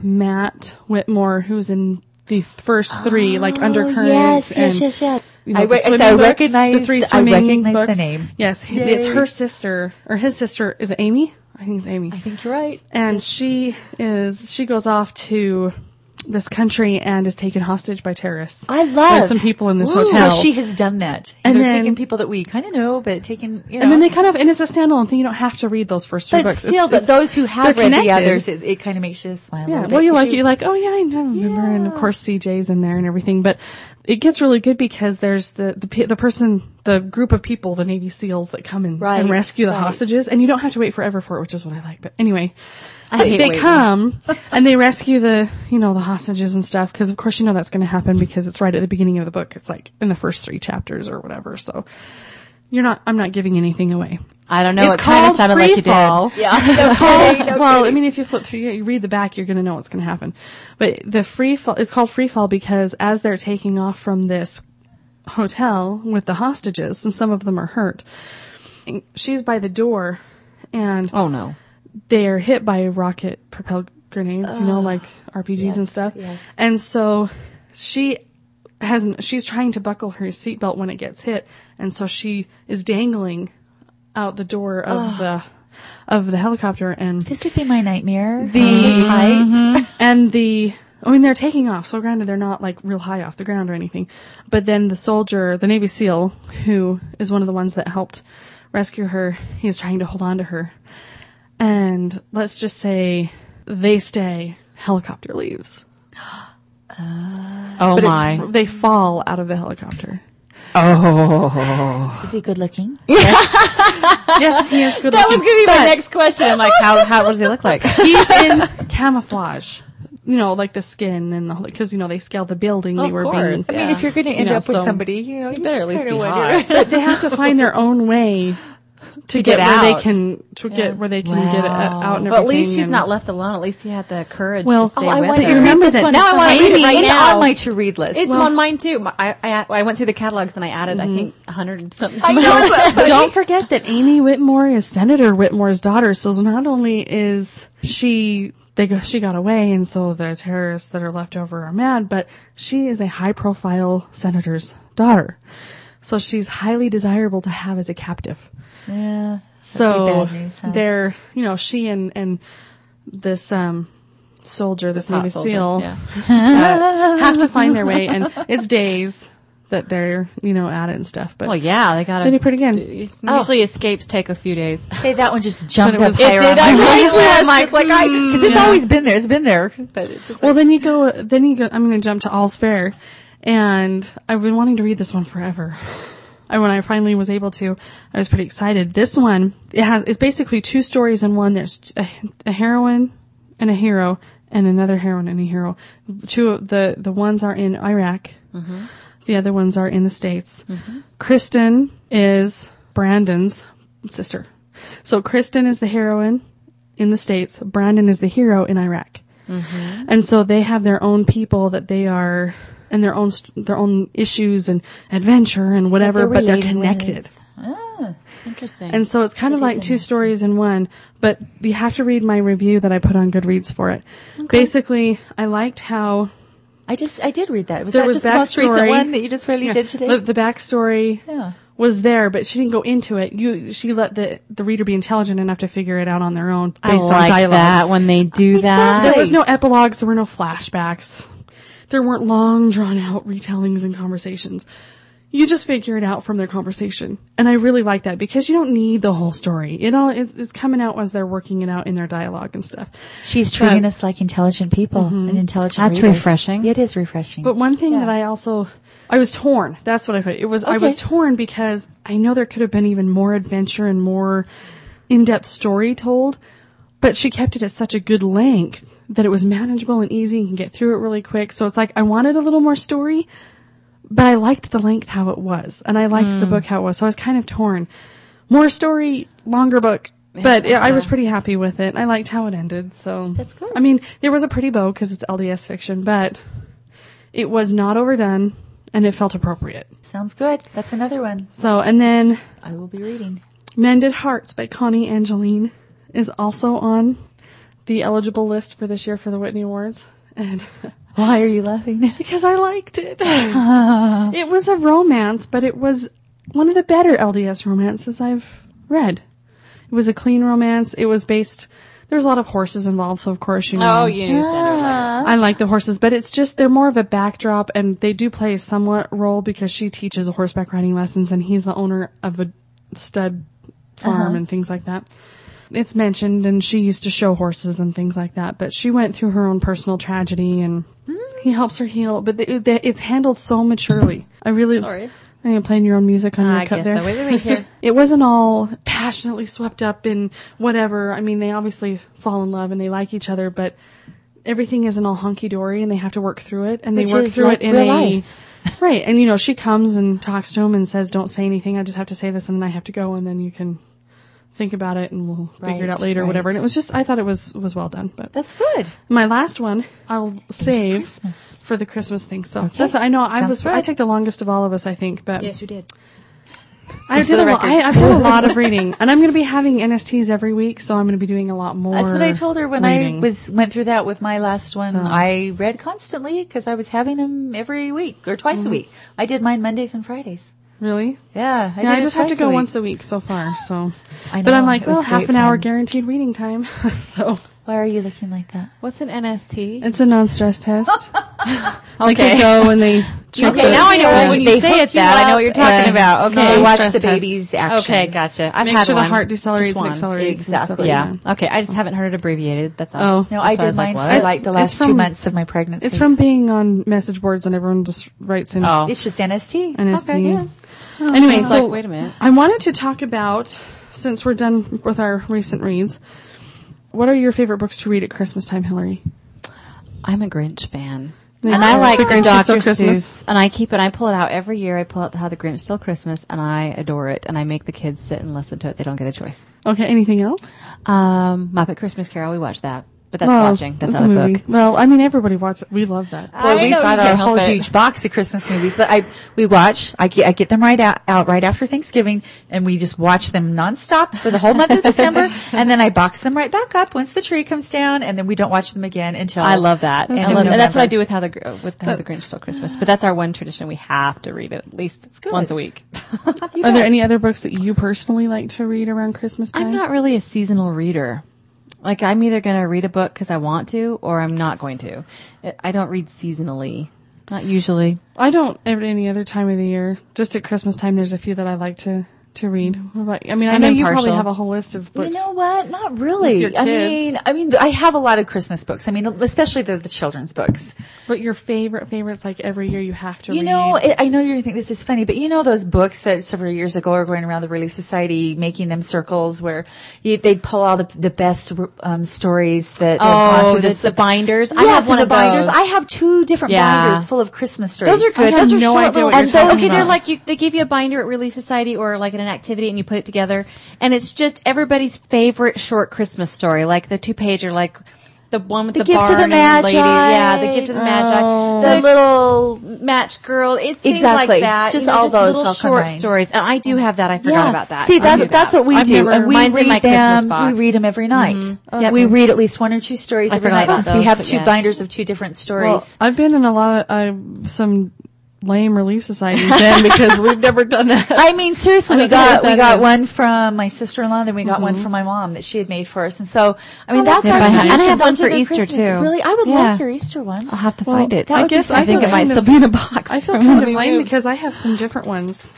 Matt Whitmore, who's in the first three, like Undercurrents.
yes,
and,
yes, yes, yes.
you know,
I
the
re-
swimming
I
books,
recognize-
the three
I
swimming
recognize the
books.
name.
Yes, he- it's her sister, or his sister. Is it Amy? I think it's Amy.
I think you're right.
And she is, she goes off to this country and is taken hostage by terrorists.
I
by
love
some people in this
Ooh,
hotel.
how she has done that.
And
And they're
then-
taking people that we kind of know, but taking, you know.
and then they kind of, and it's a standalone thing. You don't have to read those first three
but
books.
still,
It's-
but
it's-
those who have
they're
read the
connected.
others, it, it kind of makes you smile a
Yeah,
little
well,
bit.
you like
She-
it. You're like, oh yeah, I know, remember, and of course C J's in there and everything. But it gets really good because there's the, the, pe- the person, the group of people, the Navy SEALs that come in
Right,
and rescue the
right.
hostages, and you don't have to wait forever for it, which is what I like. But anyway,
I
they,
hate
they
waiting.
come and they rescue the, you know, the hostages and stuff, because of course you know that's going to happen because it's right at the beginning of the book. It's like in the first three chapters or whatever. So you're not, I'm not giving anything away.
I don't know.
It's
It kind of
called
sounded
Free
like you
Fall.
did.
Yeah.
It's called, well, I mean, if you flip through, you read the back, you're going to know what's going to happen. But the free fall, it's called Free Fall because as they're taking off from this hotel with the hostages, and some of them are hurt, she's by the door, and
Oh no.
they're hit by rocket propelled grenades, you know, like R P Gs
yes,
and stuff.
yes.
And so she hasn't, she's trying to buckle her seatbelt when it gets hit. And so she is dangling out the door of the, of the helicopter, and
This would be my nightmare.
the
heights.
and the, I mean, they're taking off. So granted, they're not like real high off the ground or anything, but then the soldier, the Navy SEAL, who is one of the ones that helped rescue her, he's trying to hold on to her. And let's just say they stay, helicopter leaves.
Oh
But
my.
it's, they fall out of the helicopter.
Oh.
Is he good looking?
Yes, he is good
That was
looking.
going to be my
but
next question. I'm like, how, how does he look like?
He's in camouflage. You know, like the skin and the, because, you know, they scaled the building. They
Of
were
course.
being,
I mean, if you're going to end
know,
up with
so-
somebody, you know, you
better at least
kinda
be
wonder.
hot.
but they have to find their own way to,
get
get, where they
out.
can, to get where they can get it, uh,
Wow.
out and everything.
Well, at least she's
and-
not left alone. At least he had the courage
Well,
to stay
Oh, I
with
want
her.
to
remember
read this
that-
one.
now I wanna
Amy,
read it right
it's
now.
on my to-read list.
It's
Well-
on mine too. I, I I went through the catalogs and I added I think a hundred and something.
I know, but
Don't forget that Amy Whitmore is Senator Whitmore's daughter. So not only is she, they go, she got away, and so the terrorists that are left over are mad, but she is a high-profile senator's daughter. So she's highly desirable to have as a captive.
yeah.
So
That'd be bad news, huh?
they're, you know, she and and this um soldier, this
Hot
Navy
soldier,
SEAL,
yeah.
uh, have to find their way, and it's days that they're, you know, at it and stuff. But
Well, yeah, they got
they did
to.
pretty good.
Usually escapes take a few days.
Hey, that one just jumped
But it
up
was-
higher
It
on
did,
my
I
list.
know.
I'm like, like I, because it's
Yeah.
always been there. It's been there, but it's just
Well,
like,
then you go, then you go. I'm going to jump to All's Fair, and I've been wanting to read this one forever. And when I finally was able to, I was pretty excited. This one, it has, it's basically two stories in one. There's a, a heroine and a hero, and another heroine and a hero. Two of the, the ones are in Iraq. Mm-hmm. The other ones are in the States. Mm-hmm. Kristen is Brandon's sister. So Kristen is the heroine in the States. Brandon is the hero in Iraq. Mm-hmm. And so they have their own people that they are, and their own, their own issues and adventure and whatever,
they're
but they're
related
connected.
with. Ah,
Interesting.
And so it's kind of
It is
like two
interesting.
stories in one, but you have to read my review that I put on Goodreads for it. Basically, I liked how
I just, I did read that. Was
There
that
was
just the most recent
backstory.
one that you just really
yeah,
did today?
the, the backstory
yeah.
was there, but she didn't go into it. You, she let the, the reader be intelligent enough to figure it out on their own
I
based on
like
dialogue.
that when they do that.
There was no epilogues. There were no flashbacks. There weren't long, drawn-out retellings and conversations. You just figure it out from their conversation. And I really like that because you don't need the whole story. It all is, is coming out as they're working it out in their dialogue and stuff.
She's treating
But-
us like intelligent people and intelligent
That's
readers.
refreshing.
It is refreshing.
But one thing
Yeah.
that I also, I was torn. That's what I put. It was, I was
Okay.
torn because I know there could have been even more adventure and more in-depth story told, but she kept it at such a good length that it was manageable and easy and can get through it really quick. So it's like, I wanted a little more story, but I liked the length how it was. And I liked
Mm.
the book how it was. So I was kind of torn. More story, longer book. But yeah, I was pretty happy with it. I liked how it ended. So
That's good.
I mean, there was a pretty bow because it's L D S fiction, but it was not overdone and it felt appropriate.
Sounds good. That's another one
So, and then
I will be reading.
Mended Hearts by Connie Angeline is also on the eligible list for this year for the Whitney Awards. And
Why are you laughing?
because I liked it. It was a romance, but it was one of the better L D S romances I've read. It was a clean romance. It was based, there's a lot of horses involved, so of course, you know.
Oh, you knew Sandra.
I like the horses, but it's just, they're more of a backdrop, and they do play a somewhat role because she teaches horseback riding lessons, and he's the owner of a stud farm
Uh-huh.
and things like that. It's mentioned, and she used to show horses and things like that, but she went through her own personal tragedy, and he helps her heal, but they, they, it's handled so maturely. I really.
Sorry.
Are you playing your own music on your
I
cup
guess
there?
so. Wait, wait, wait, here.
It wasn't all passionately swept up in whatever. I mean, they obviously fall in love and they like each other, but everything isn't all hunky-dory and they have to work through it. And they
Which
work
is
through
like
it in
real
a...
life.
Right. And, you know, she comes and talks to him and says, don't say anything. I just have to say this and then I have to go and then you can think about it and we'll figure it out
Right,
later or
right.
whatever. And it was just, I thought it was, was well done. But
That's good.
my last one, I'll save
Christmas.
for the Christmas thing. So
Okay.
that's, I know I
Sounds
was,
good.
I took the longest of all of us, I think, but.
Yes, you did.
I
Just
did
for
a
the
lot.
record.
I, I've done a lot of reading, and I'm going to be having N S Ts every week, so I'm going to be doing a lot more.
That's what I told her when
reading.
I was went through that with my last one.
So-
I read constantly because I was having them every week or twice
Mm-hmm.
a week. I did mine Mondays and Fridays.
Really.
Yeah, I,
Yeah, I
did it
just have to
twice
go
a week.
once a week so far. So,
I
but I'm
know,
like,
it was
well, half
great
an hour
fun.
guaranteed reading time. So
Why are you looking like that?
What's an N S T?
it's a non-stress test. Like
Okay.
they go and they check
Okay,
the-
now I know
yeah.
when you
They
say
hook
it that,
you
I know
up
what you're talking
and-
about.
No,
Okay.
They watch
stress
the
test.
baby's actions.
Okay, gotcha. I've
Make
had
sure
one.
the heart decelerates
Just
and
one.
accelerates. and stuff
Exactly.
like
Yeah.
that.
Okay. I just haven't heard it abbreviated. That's all.
Oh.
No, I
That's why
did
was
mine
like,
for
what?
like the
It's
last two
from-
months of my pregnancy.
It's from being on message boards and everyone just writes in
Oh.
It's just N S T.
N S T.
Okay, yes.
Anyway,
I was
so
like, wait a minute.
I wanted to talk about, since we're done with our recent reads, what are your favorite books to read at Christmas time, Hillary?
I'm a Grinch fan.
Yeah.
And I
Oh.
like
The Grinch
Doctor
Stole Christmas.
Seuss, and I keep it. I pull it out every year. I pull out How the Grinch Stole Christmas, and I adore it. And I make the kids sit and listen to it. They don't get a choice.
Okay, anything else?
Um, Muppet Christmas Carol. We watch that, but that's
Well,
watching. That's
it's
not a,
movie.
book.
Well, I mean, everybody watches it. We love that.
Boy,
I
we've
know,
got
you
our
can't
whole
help it.
huge box of Christmas movies that I we watch. I get I get them right out, out right after Thanksgiving, and we just watch them nonstop for the whole month of December, and then I box them right back up once the tree comes down, and then we don't watch them again until
I love that.
That's
I
good.
love, and that's what I
November.
do with How the Gr- with How the Grinch Stole Christmas. But that's our one tradition. We have to read it at least
good.
once a week.
Are there any other books that you personally like to read around Christmas time?
I'm not really a seasonal reader. Like, I'm either going to read a book because I want to, or I'm not going to. I- I don't read seasonally. Not usually.
I don't at any other time of the year. Just at Christmas time, there's a few that I like to, to read. What about- I mean, I
I'm
know you probably
impartial.
have a whole list of books.
You know what? Not really.
With your
I
kids.
mean, I mean, I have a lot of Christmas books. I mean, especially the, the children's books.
But your favorite favorites, like every year you have to
You
read.
know, I I know you're going to think this is funny, but you know those books that several years ago were going around the Relief Society making them circles where you, they'd pull all the, the best um, stories that have gone
Oh,
through
the,
this.
the binders. I
Yes,
have one
and
of
the binders.
those.
I have two different
Yeah.
binders full of Christmas stories.
Those are good.
I have
Those are
no
short
idea
little.
what you're
and
talking
those, okay, they're
about.
like you. They give you a binder at Relief Society or like at an activity, and you put it together, and it's just everybody's favorite short Christmas story, like the two pager, like the one with
The
the,
Gift to
barn
the
and
Magi.
lady. Yeah, the gift to the Magi.
Oh.
The little match girl. It's things
Exactly.
like that.
Just
you know,
all those
little
all
short
combined.
stories. And I do have that. I forgot
Yeah.
about that.
See,
I
that,
do
that's
that.
what we
I've
do,
never-
and we
Mine's in
read
my
them.
Christmas box.
We read them every night.
Mm-hmm.
Yep. We read at least one or two stories
I
every
forgot
night
about
since we
those,
have
but
two
yes.
binders of two different stories.
Well, I've been in a lot of uh, some lame Relief Societies then because we've never done that.
I mean, seriously,
I
we
don't know
got
what
we
that
got
is.
one from my sister-in-law, then we got one from my mom that she had made for us, and so I mean
Oh,
that's
that's
our
nice.
tradition.
And I have one
Those are
for
the
Easter,
Christmas-
too.
Really, I would
Yeah.
like your Easter one.
I'll have to
Well,
find it.
that
I
would be
guess
fun.
I
I think
feel
it might
kind
still
of-
be in a box.
I feel
from
kind
when
of
we
lame
moved.
because I have some different ones.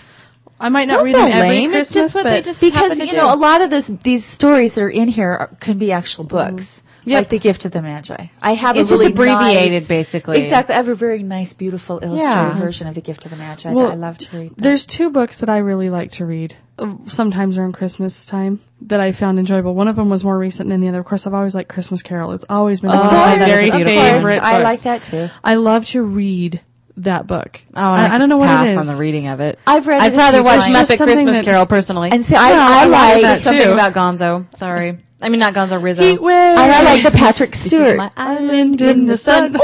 I might not
Don't
read
feel
them every
lame.
Christmas,
It's just what
but
they just
Because
happen to
you
do.
know, a lot of this these stories that are in here are, can be actual books.
Yep.
Like the Gift of the Magi. I have
It's
a
just
really
abbreviated,
nice-
basically.
Exactly. I have a very nice, beautiful illustrated
Yeah.
version of the Gift of the Magi
Well,
that I love to read.
there's two books that I really like to read. uh, Sometimes around Christmas time that I found enjoyable. One of them was more recent than the other. Of course, I've always liked Christmas Carol. It's always been one of my
that's
very
beautiful.
favorite
I
books.
like that too.
I love to read that book.
Oh,
I, I don't know what
pass
it is.
on the reading of it.
I've read
I'd
it a
rather
few
watch
times.
Just
Muppet
something
Christmas
that-
Carol personally.
And see, I,
Yeah, I
I,
watched
like
that
There's something
too.
about Gonzo. Sorry, I mean not Gonzo. Rizzo.
Heat wave.
and I like the Patrick
This is
Stewart.
my
Island in the sun.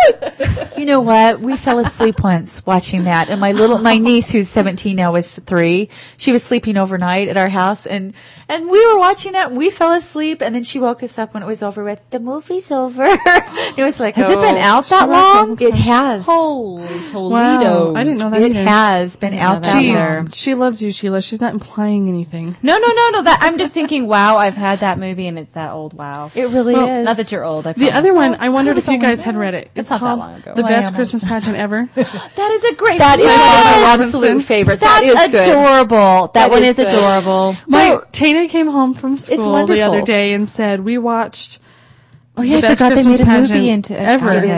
You know what? We fell asleep once watching that, and my little my niece, who's seventeen now, was three. She was sleeping overnight at our house, and and we were watching that, and we fell asleep, and then she woke us up when it was over with. The movie's over. It was like,
Has it
oh,
been out that
shut up.
long?
It has.
Holy
Wow,
Toledo!
I didn't know that
It
either.
has been out
that
that
either.
long.
Jeez, she loves you, Sheila. She's not implying anything.
No, no, no, no. That I'm just thinking. Wow, I've had that movie, and it's that old. Wow.
It really
Well,
is.
Not that you're old. I
The
promise.
other one, I wondered
was
if you
only
guys had
that.
read it.
It's not that
called
long ago.
The
Oh, I
Best
haven't.
Christmas Pageant Ever.
That is a great.
That is
Yes!
my
Robinson.
absolute favorite.
That's
That is good.
adorable. That,
That
one
is
is,
good.
adorable.
My
Well,
Tana came home from school the
wonderful.
other day and said we watched
Oh yeah,
the
I
best
forgot they
Christmas
made a
pageant
movie into
ever.
out of
It
it.
is.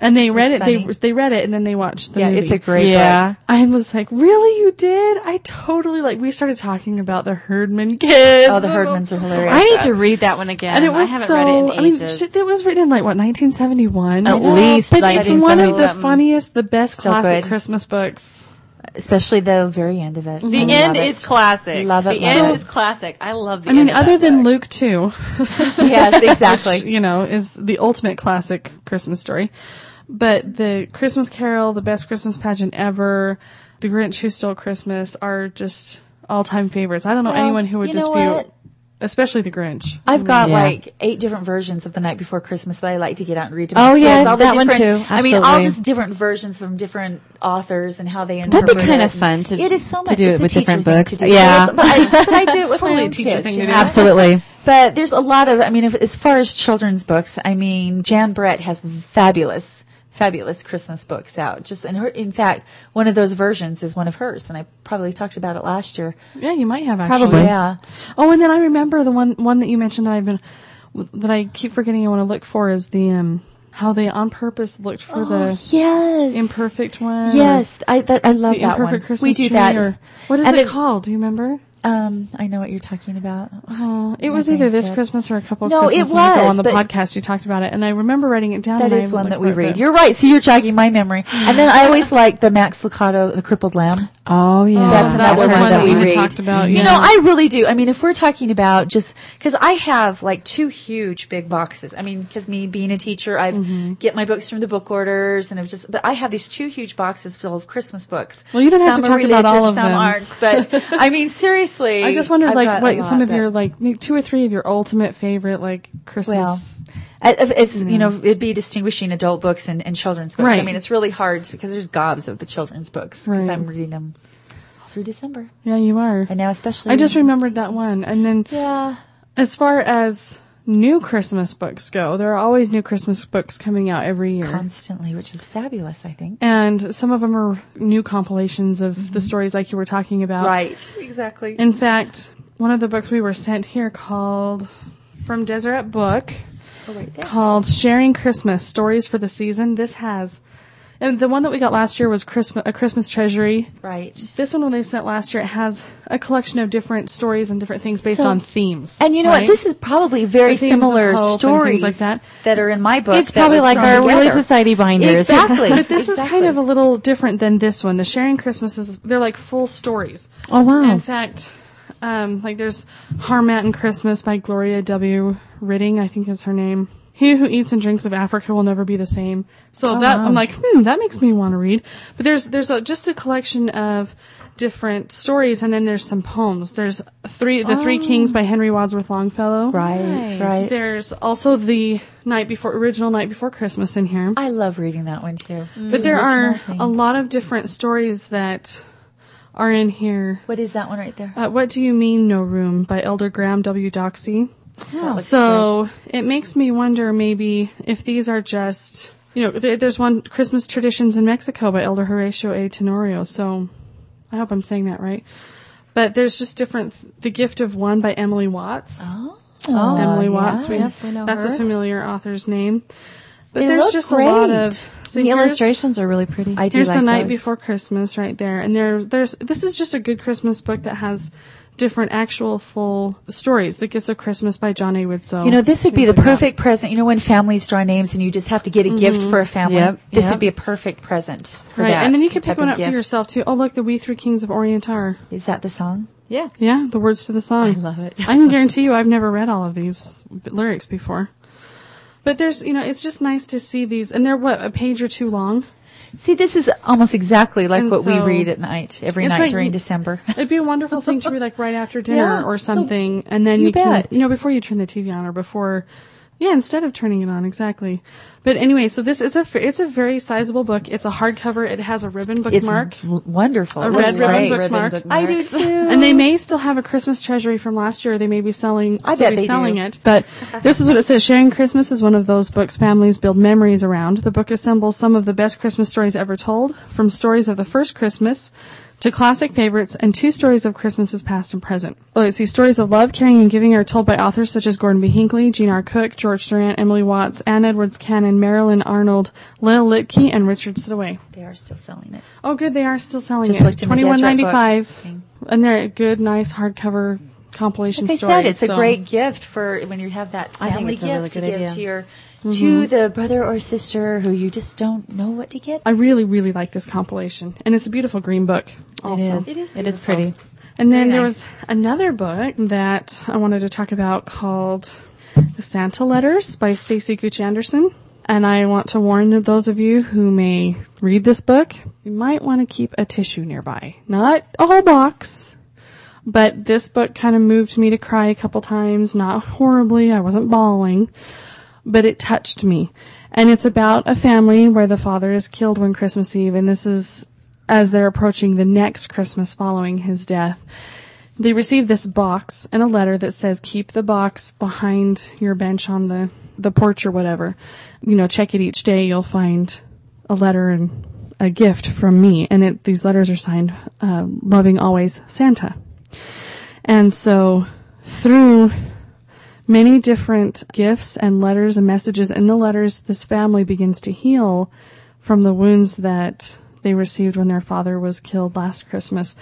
And they read
It's
it. They
funny.
they read it, and then they watched the
Yeah,
movie.
it's a great
Yeah.
book.
I was like, really, you did? I totally like. We started talking about the Herdman kids.
Oh, the Herdmans are hilarious.
I need to read that one again.
And it was
I haven't
so.
read it in
I mean,
ages.
shit, it was written in like what nineteen seventy-one.
At least
but it's
nineteen
one of the
seventy-something.
funniest, the best
Still
classic
good.
Christmas books.
Especially the very end of it.
the
I
end
love
is
it.
classic.
Love it,
The
love
end
it.
is classic. I love the
I mean,
end of
other
that
than
book.
Luke too,
Yes, exactly.
which, you know, is the ultimate classic Christmas story. But the Christmas Carol, the best Christmas pageant ever, The Grinch Who Stole Christmas are just all-time favorites. I don't know
Well,
anyone who would
you know
dispute,
what?
especially The Grinch.
I've got
Yeah.
like eight different versions of The Night Before Christmas that I like to get out and read to
Oh,
my
yeah,
kids. All the
that one
different-
too.
I mean, all
Absolutely.
just different versions from different authors and how they
That'd
interpret
be kind
it.
of fun to
It is so
to
much.
do
It's
it
a
with
teacher
different
thing
books.
to do.
Yeah.
But, I, but I do it with
totally
my
a
own
teacher
kids,
thing
you
to do.
know?
Absolutely.
But there's a lot of, I mean, if, as far as children's books, I mean, Jan Brett has fabulous, fabulous Christmas books out. Just in her, in fact, one of those versions is one of hers, and I probably talked about it last year.
Yeah, you might have actually.
Probably.
Yeah.
Oh, and then I remember the one one that you mentioned that I've been that I keep forgetting I want to look for is the um how they on purpose looked for the
Yes.
imperfect one.
Yes, I that, I love
The
that one.
imperfect Christmas
we do
tree,
that.
Or, what is
And
it
the-
called? Do you remember?
Um, I know what you're talking about.
Oh, it
My
was either
brain's
this
dead.
Christmas or a couple of
No, it
Christmases
was,
ago on the
but-
podcast. You talked about it, and I remember writing it down.
That
and I
is
would
one
look
that
for
we
it,
read.
but-
You're right. So you're jogging my memory. And then I always like the Max Lucado, The Crippled Lamb.
Oh, yeah.
That's
that
another
was
one
one
that
that
we
we had
read.
talked about,
You
yeah.
know, I really do. I mean, if we're talking about just because I have like two huge big boxes. I mean, because me being a teacher, I've
Mm-hmm.
get my books from the book orders, and I've just. But I have these two huge boxes full of Christmas books.
Well, you don't have
Some
to
are
talk about all
religious,
of
some
them.
aren't. But I mean, seriously,
I just wondered,
I've
like,
got a
what
lot,
some of
but-
your like maybe two or three of your ultimate favorite like
Well,
Christmas.
as, as, you know, it'd be distinguishing adult books and, and children's books. I
Right.
mean, it's really hard because there's gobs of the children's books because
Right.
I'm reading them all through December,
Yeah, you are.
and now especially.
I just remembered that one, and then
Yeah.
as far as new Christmas books go, there are always new Christmas books coming out every year.
Constantly, which is fabulous, I think.
And some of them are new compilations of the stories like you were talking about.
Right. Exactly.
In fact, one of the books we were sent here called from Deseret Book
Oh, right there.
called Sharing Christmas Stories for the Season. This has, and the one that we got last year was Christmas, a Christmas Treasury.
Right.
This one, when they sent last year, it has a collection of different stories and different things based
So-
on themes.
And you know
right?
what? This is probably very
The themes of
similar
hope and
stories
things like that.
that are in my book.
It's
that
probably
was
like
thrown
our
together.
Relief Society binders.
Exactly.
But this is
Exactly.
kind of a little different than this one. The Sharing Christmas is, they're like full stories.
Oh, wow.
In fact, um, like there's Harmattan Christmas by Gloria W. Ridding, I think is her name. He who eats and drinks of Africa will never be the same. So that, I'm like, hmm, that makes me want to read. But there's, there's a, just a collection of different stories, and then there's some poems. There's three, The Three Kings by Henry Wadsworth Longfellow.
Right.
Nice.
Right.
There's also the Night Before, original Night Before Christmas in here.
I love reading that one too.
But there are
Original thing.
a lot of different stories that are in here.
What is that one right there?
Uh, What Do You Mean, No Room by Elder Graham W. Doxey.
That looks
So it makes me wonder maybe if these are just, you know, th- there's one Christmas Traditions in Mexico by Elder Horatio A. Tenorio. So I hope I'm saying that right. But there's just different, The Gift of One by Emily Watts.
Oh,
Emily Watts. We,
yes, we know
that's
her.
a familiar author's name. But
They
there's
look
just a lot
great.
of, so
The
here's-
illustrations are really pretty.
I do
Here's
like
The Night
those.
Before Christmas right there. And there, there's, this is just a good Christmas book that has different actual full stories. The Gifts of Christmas by John A. Widtsoe.
You know, this would be the
Things like that.
perfect present. You know, when families draw names and you just have to get a gift for a family.
Yep,
This
yep.
would be a perfect present for
Right.
that.
And then you can
type
pick one
of
up for
gift.
yourself too. Oh, look, the We Three Kings of Orient are.
Is that the song?
Yeah.
Yeah, the words to the song.
I love it.
I can guarantee you I've never read all of these lyrics before. But there's, you know, it's just nice to see these. And they're, what, a page or two long?
See, this is almost exactly like
And
what we
so-
read at night, every
It's
night
like-
during December.
It'd be a wonderful thing to read like right after dinner
Yeah,
or
so-
something. And then
you
you, can,
bet.
you know, before you turn the T V on or before, yeah, instead of turning it on, exactly. But anyway, so this is a, f- it's a very sizable book. It's a hardcover. It has a ribbon
It's
bookmark.
w- wonderful.
A
It's
red ribbon
great.
bookmark.
I do too.
And they may still have a Christmas treasury from last year. They may be selling,
I
still
bet
be
they
selling
do.
it. But this is what it says. Sharing Christmas is one of those books families build memories around. The book assembles some of the best Christmas stories ever told, from stories of the first Christmas to classic favorites and two stories of Christmases past and present. Oh, let's see. Stories of love, caring, and giving are told by authors such as Gordon B. Hinckley, Jean R. Cook, George Durant, Emily Watts, Anne Edwards Cannon, Marilyn Arnold, Lil Litke, and Richard Sidaway.
They are still selling it.
Oh, good. They are still selling
Just
it.
looked in the
twenty-one
Deseret
ninety-five.
book.
And they're a good, nice hardcover compilation
Like I
story.
said, it's
so.
a great gift for when you have that
I think
family
it's a
gift
really
to
good
give
idea.
to your
Mm-hmm.
to the brother or sister who you just don't know what to get.
I really, really like this compilation. And it's a beautiful green book also.
It is.
It is
It is
beautiful.
pretty.
And then
Very
there
nice.
was another book that I wanted to talk about called The Santa Letters by Stacey Gooch Anderson. And I want to warn those of you who may read this book, you might want to keep a tissue nearby. Not a whole box, but this book kind of moved me to cry a couple times. Not horribly, I wasn't bawling, but it touched me. And it's about a family where the father is killed one Christmas Eve, and this is as they're approaching the next Christmas following his death. They receive this box and a letter that says, keep the box behind your bench on the, the porch or whatever. You know, check it each day. You'll find a letter and a gift from me. And it, these letters are signed, uh, loving always Santa. And so through many different gifts and letters and messages in the letters, this family begins to heal from the wounds that they received when their father was killed last Christmas.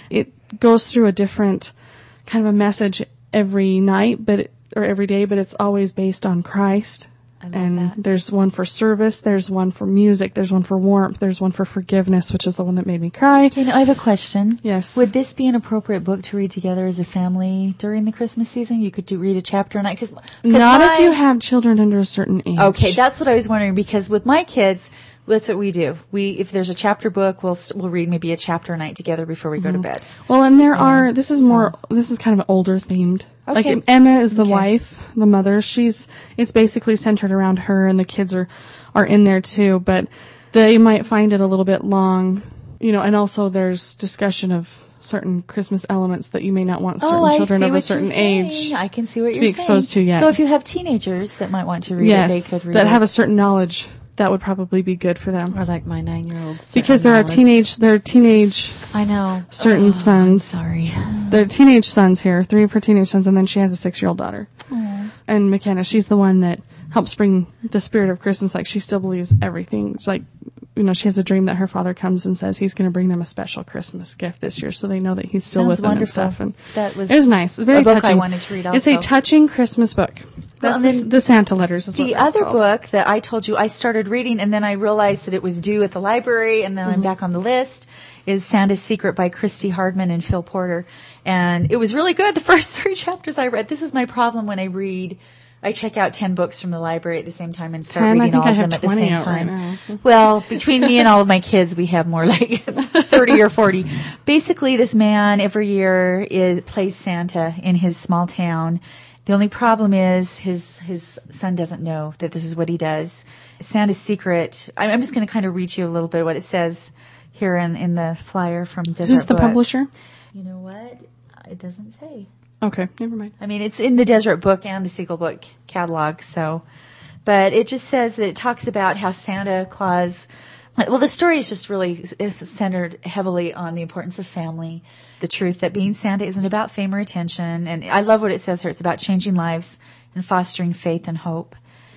It goes through a different kind of a message every night, but it, or every day, but it's always based on Christ.
I love
and
that.
There's one for service, there's one for music, there's one for warmth, there's one for forgiveness, which is the one that made me cry.
Okay, now I have a question.
Yes.
Would this be an appropriate book to read together as a family during the Christmas season? You could do read a chapter a night. Cause, 'cause
Not
my-
if you have children under a certain age.
Okay, that's what I was wondering because with my kids, that's what we do. We, if there's a chapter book, we'll we'll read maybe a chapter a night together before we go to bed.
Well, and there are, this is more, this is kind of older themed.
Okay.
Like Emma is the
Okay.
wife, the mother. She's, it's basically centered around her and the kids are, are in there too, but they might find it a little bit long, you know, and also there's discussion of certain Christmas elements that you may not want certain
Oh, I
children
see
of a
what
certain
you're saying.
age
I can see what
to
you're
be exposed
saying.
to yet.
So if you have teenagers that might want to read
yes,
it, they could read
that
it.
have a certain knowledge, that would probably be good for them.
Or like my nine-year-old.
Because there are teenage, there are teenage
I know.
certain
Oh,
sons.
Sorry.
They're teenage sons here, three of her teenage sons, and then she has a six-year-old daughter.
Aww.
And McKenna, she's the one that helps bring the spirit of Christmas. Like, she still believes everything. It's like, you know, she has a dream that her father comes and says he's going to bring them a special Christmas gift this year, so they know that he's still
Sounds
with them
wonderful.
and stuff. And
That was
it was nice. It's very
a book
touching.
I wanted to read
It's a
also.
touching Christmas book. That's
Well, and
the,
then
the Santa Letters is what
The
that's
other
called.
book that I told you I started reading and then I realized that it was due at the library and then I'm back on the list is Santa's Secret by Christy Hardman and Phil Porter. And it was really good. The first three chapters I read. This is my problem when I read. I check out ten books from the library at the same time and start
ten? I
reading
think
all
I
of
have
them at the
twenty
same
out right
time.
now.
Well, between me and all of my kids, we have more like thirty or forty. Basically, this man every year is plays Santa in his small town. The only problem is his his son doesn't know that this is what he does. Santa's Secret. I'm I'm just going to kind of read you a little bit of what it says here in, in the flyer from Desert
Who's the
Book.
publisher?
You know what? It doesn't say.
Okay, never mind.
I mean, it's in the Deseret Book and the Siegel Book catalog, so, but it just says that it talks about how Santa Claus, well, the story is just really it's centered heavily on the importance of family, the truth that being Santa isn't about fame or attention, and I love what it says here. It's about changing lives and fostering faith and hope.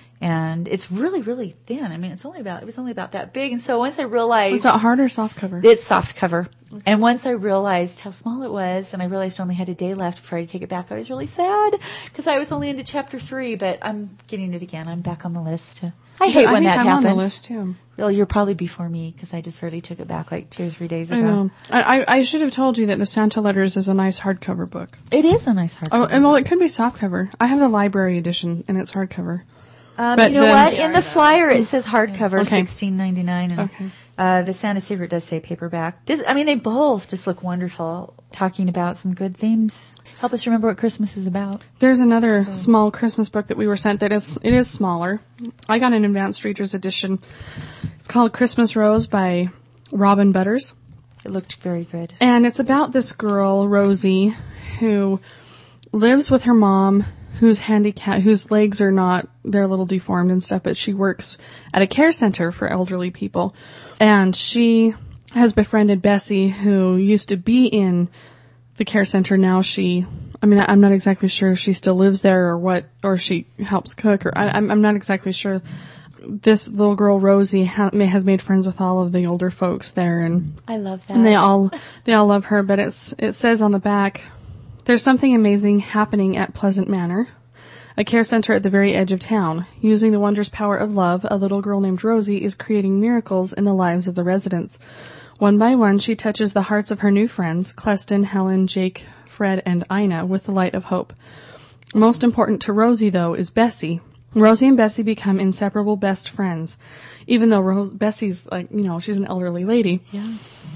And it's really, really thin. I mean, it's only about, it was only about that big. And so once I realized.
Was it hard or soft cover?
It's soft cover. Okay. And once I realized how small it was, and I realized I only had a day left before I had to take it back, I was really sad because I was only into chapter three, but I'm getting it again. I'm back on the list. I hate
I
when
think
that
I'm
happens.
on the list too.
Well, you're probably before me because I just really took it back like two or three days ago.
I know. I, I, I should have told you that the Santa Letters is a nice hardcover book.
It is a nice hardcover.
Oh, and well, it could be softcover. I have the library edition, and it's hardcover.
Um,
But
you know
then-
what? In the flyer, it says hardcover,
Okay.
sixteen ninety nine, and
Okay.
uh, the Santa Secret does say paperback. This, I mean, they both just look wonderful. Talking about some good themes, help us remember what Christmas is about.
There's another small Christmas book that we were sent that is it is smaller. I got an advanced reader's edition. It's called Christmas Rose by Robin Butters.
It looked very good.
And it's about this girl, Rosie, who lives with her mom, who's handicapped, whose legs are not, they're a little deformed and stuff, but she works at a care center for elderly people. And she has befriended Bessie, who used to be in the care center. Now she, I mean, I'm not exactly sure if she still lives there or what, or she helps cook, or I, I'm, I'm not exactly sure. This little girl, Rosie, ha- has made friends with all of the older folks there, and
I love that.
And they all, they all love her, but it's, it says on the back, there's something amazing happening at Pleasant Manor, a care center at the very edge of town. Using the wondrous power of love, a little girl named Rosie is creating miracles in the lives of the residents. One by one, she touches the hearts of her new friends, Cleston, Helen, Jake, Fred, and Ina, with the light of hope. Most important to Rosie, though, is Bessie. Rosie and Bessie become inseparable best friends, even though Rose, Bessie's like, you know, she's an elderly lady.
Yeah.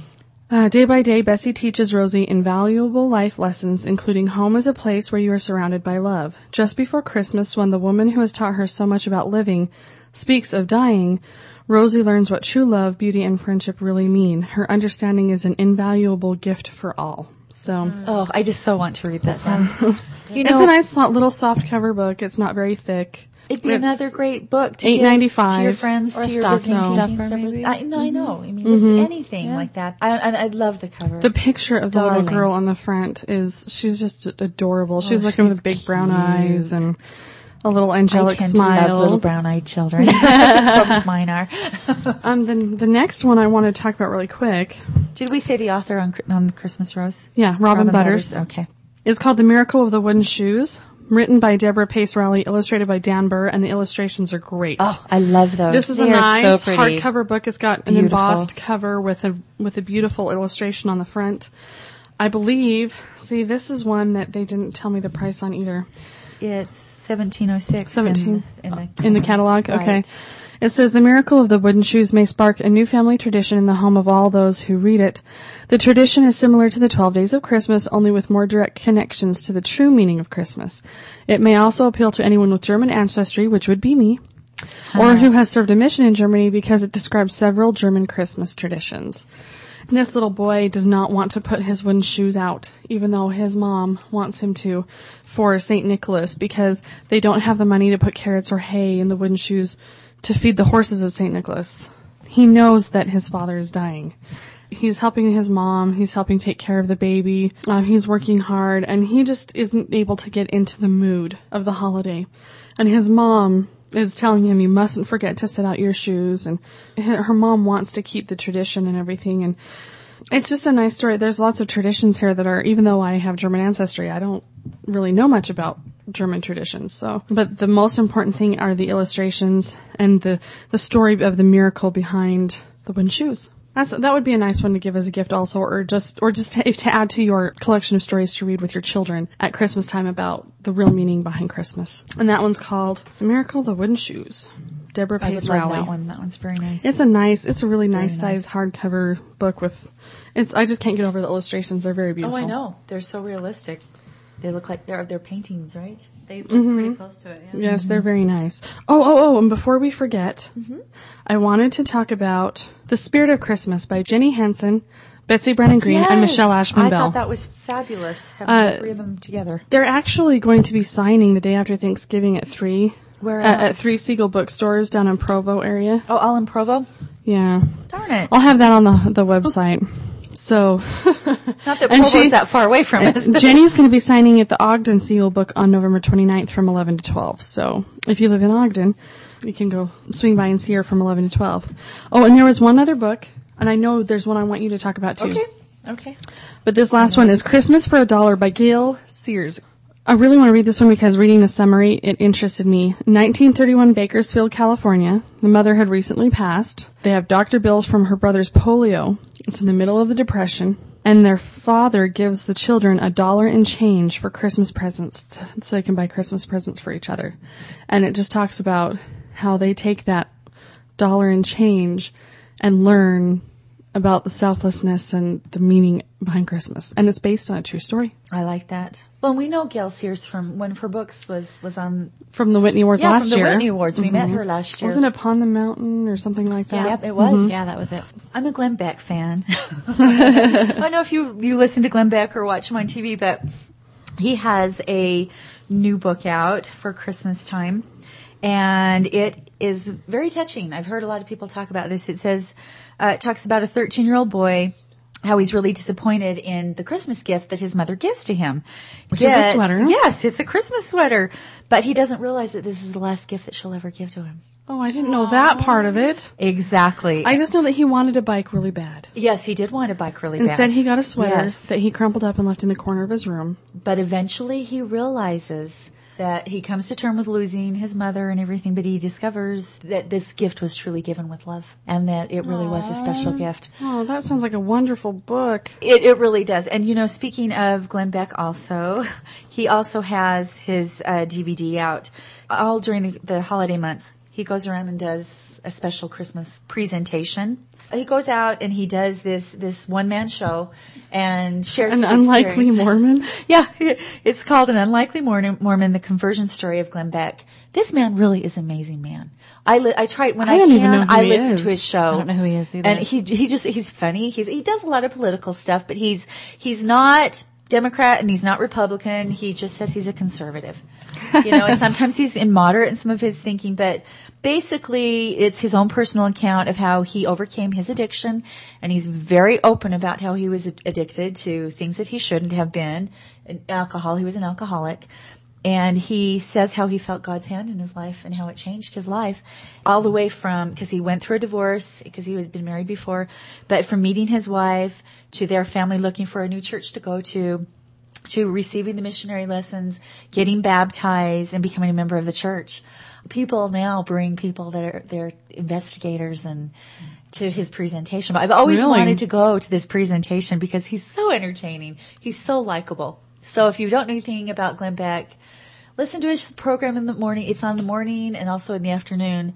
Uh, day by day, Bessie teaches Rosie invaluable life lessons, including home is a place where you are surrounded by love. Just before Christmas, when the woman who has taught her so much about living speaks of dying, Rosie learns what true love, beauty, and friendship really mean. Her understanding is an invaluable gift for all. So,
Oh, I just so want to read this one.
you know, it's a nice little soft cover book. It's not very thick.
It'd be
It's
another great book to
eight
give
ninety-five
to your friends,
or a
to your
stocking
visiting
stuffer,
teaching staffers.
maybe.
I know, I know. I mean, just anything
Yeah.
like that. I, I, I love the cover.
The picture of the
Darling.
little girl on the front is, she's just adorable. She's
Oh,
looking
she's
with big brown
cute.
eyes and a little
I
angelic
tend
smile.
to love little brown-eyed children. Both mine are.
Um, the, the next one I want to talk about really quick.
Did we say the author on Cri- on Christmas Rose?
Yeah, Robin, Butters.
Okay.
It's called The Miracle of the Wooden Shoes, written by Deborah Pace Rowley, illustrated by Dan Burr, and the illustrations are great.
Oh, I love those.
This is a
They are
nice
so pretty.
hardcover book. It's got an
Beautiful.
embossed cover with a with a beautiful illustration on the front. I believe, see, this is one that they didn't tell me the price on either.
It's seventeen oh six
seventeen
in, the- in the
In the catalog?
Right.
Okay. It says, the miracle of the wooden shoes may spark a new family tradition in the home of all those who read it. The tradition is similar to the twelve Days of Christmas, only with more direct connections to the true meaning of Christmas. It may also appeal to anyone with German ancestry, which would be me, or who has served a mission in Germany, because it describes several German Christmas traditions. And this little boy does not want to put his wooden shoes out, even though his mom wants him to, for Saint Nicholas, because they don't have the money to put carrots or hay in the wooden shoes to feed the horses of Saint Nicholas. He knows that his father is dying. He's helping his mom. He's helping take care of the baby. Uh, he's working hard, and he just isn't able to get into the mood of the holiday. And his mom is telling him, you mustn't forget to set out your shoes. And her mom wants to keep the tradition and everything. And it's just a nice story. There's lots of traditions here that are, even though I have German ancestry, I don't really know much about German traditions. So, but the most important thing are the illustrations and the, the story of the miracle behind the wooden shoes. That's, that would be a nice one to give as a gift also, or just, or just to, to add to your collection of stories to read with your children at Christmas time about the real meaning behind Christmas. And that one's called The Miracle of the Wooden Shoes. Deborah
I would
Pace
love
Rowley.
that one. That one's very nice.
It's a nice, it's a really nice
Very
size
nice.
hardcover book with, it's, I just can't get over the illustrations. They're very
oh,
beautiful.
I know. They're so realistic. They look like they're they're paintings, right?
They look pretty close to it. Yeah.
Yes, they're very nice. Oh, oh, oh, and before we forget, I wanted to talk about The Spirit of Christmas by Jenny Hansen, Betsy Brennan Green, and
Yes!
Michelle Ashman
I
Bell.
thought that was fabulous, having
Uh,
the three of them together.
They're actually going to be signing the day after Thanksgiving at three.
Where
At,
at?
at Three Siegel Bookstores down in Provo area.
Oh, all in Provo?
Yeah.
Darn it.
I'll have that on the, the website. So,
Not that
and
Provo's
she-
that far away from us. but-
Jenny's going to be signing at the Ogden Siegel book on November twenty-ninth from eleven to twelve. So if you live in Ogden, you can go swing by and see her from eleven to twelve. Oh, and there was one other book, and I know there's one I want you to talk about too.
Okay. Okay.
But this last one is Christmas for a Dollar by Gail Sears. I really want to read this one because reading the summary, it interested me. nineteen thirty-one, Bakersfield, California. The mother had recently passed. They have doctor bills from her brother's polio. It's in the middle of the Depression. And their father gives the children a dollar in change for Christmas presents to, so they can buy Christmas presents for each other. And it just talks about how they take that dollar in change and learn about the selflessness and the meaning behind Christmas. And it's based on a true story.
I like that. Well, we know Gail Sears from one of her books was, was on,
From the Whitney Awards
yeah,
last
from the
year.
Whitney Awards. We met her last year.
Wasn't it Upon the Mountain or something like that?
Yep, it was.
Yeah, that was it.
I'm a Glenn Beck fan. I don't know if you, you listen to Glenn Beck or watch him on T V, but he has a new book out for Christmas time, and it is very touching. I've heard a lot of people talk about this. It says, uh, it talks about a thirteen-year-old boy, how he's really disappointed in the Christmas gift that his mother gives to him.
Which is a sweater.
Yes, it's a Christmas sweater. But he doesn't realize that this is the last gift that she'll ever give to him.
Oh, I didn't know that part of it.
Exactly.
I just know that he wanted a bike really bad.
Yes, he did want a bike really
Instead,
bad.
he got a sweater
Yes.
that he crumpled up and left in the corner of his room.
But eventually he realizes that he comes to terms with losing his mother and everything, but he discovers that this gift was truly given with love and that it really was a special gift.
Oh, that sounds like a wonderful book.
It, it really does. And, you know, speaking of Glenn Beck also, he also has his uh, D V D out all during the holiday months. He goes around and does a special Christmas presentation. He goes out and he does this this one man show and shares
An
his
Unlikely
experience.
Mormon?
Yeah, it's called An Unlikely Mormon, Mormon, the conversion story of Glenn Beck. This man really is an amazing man. I li- I try when I,
I don't
can.
even know who
I
he
listen
is.
to his show.
I don't know who he is either.
And he he just he's funny. He's he does a lot of political stuff, but he's he's not Democrat and he's not Republican. He just says he's a conservative. You know, and sometimes he's immoderate in some of his thinking, but basically it's his own personal account of how he overcame his addiction, and he's very open about how he was addicted to things that he shouldn't have been. Alcohol, he was an alcoholic. And he says how he felt God's hand in his life and how it changed his life all the way from, because he went through a divorce, because he had been married before, but from meeting his wife to their family looking for a new church to go to, to receiving the missionary lessons, getting baptized, and becoming a member of the church. People now bring people that are they're investigators and to his presentation. But I've always
Really?
wanted to go to this presentation because he's so entertaining. He's so likable. So if you don't know anything about Glenn Beck, listen to his program in the morning. It's on the morning and also in the afternoon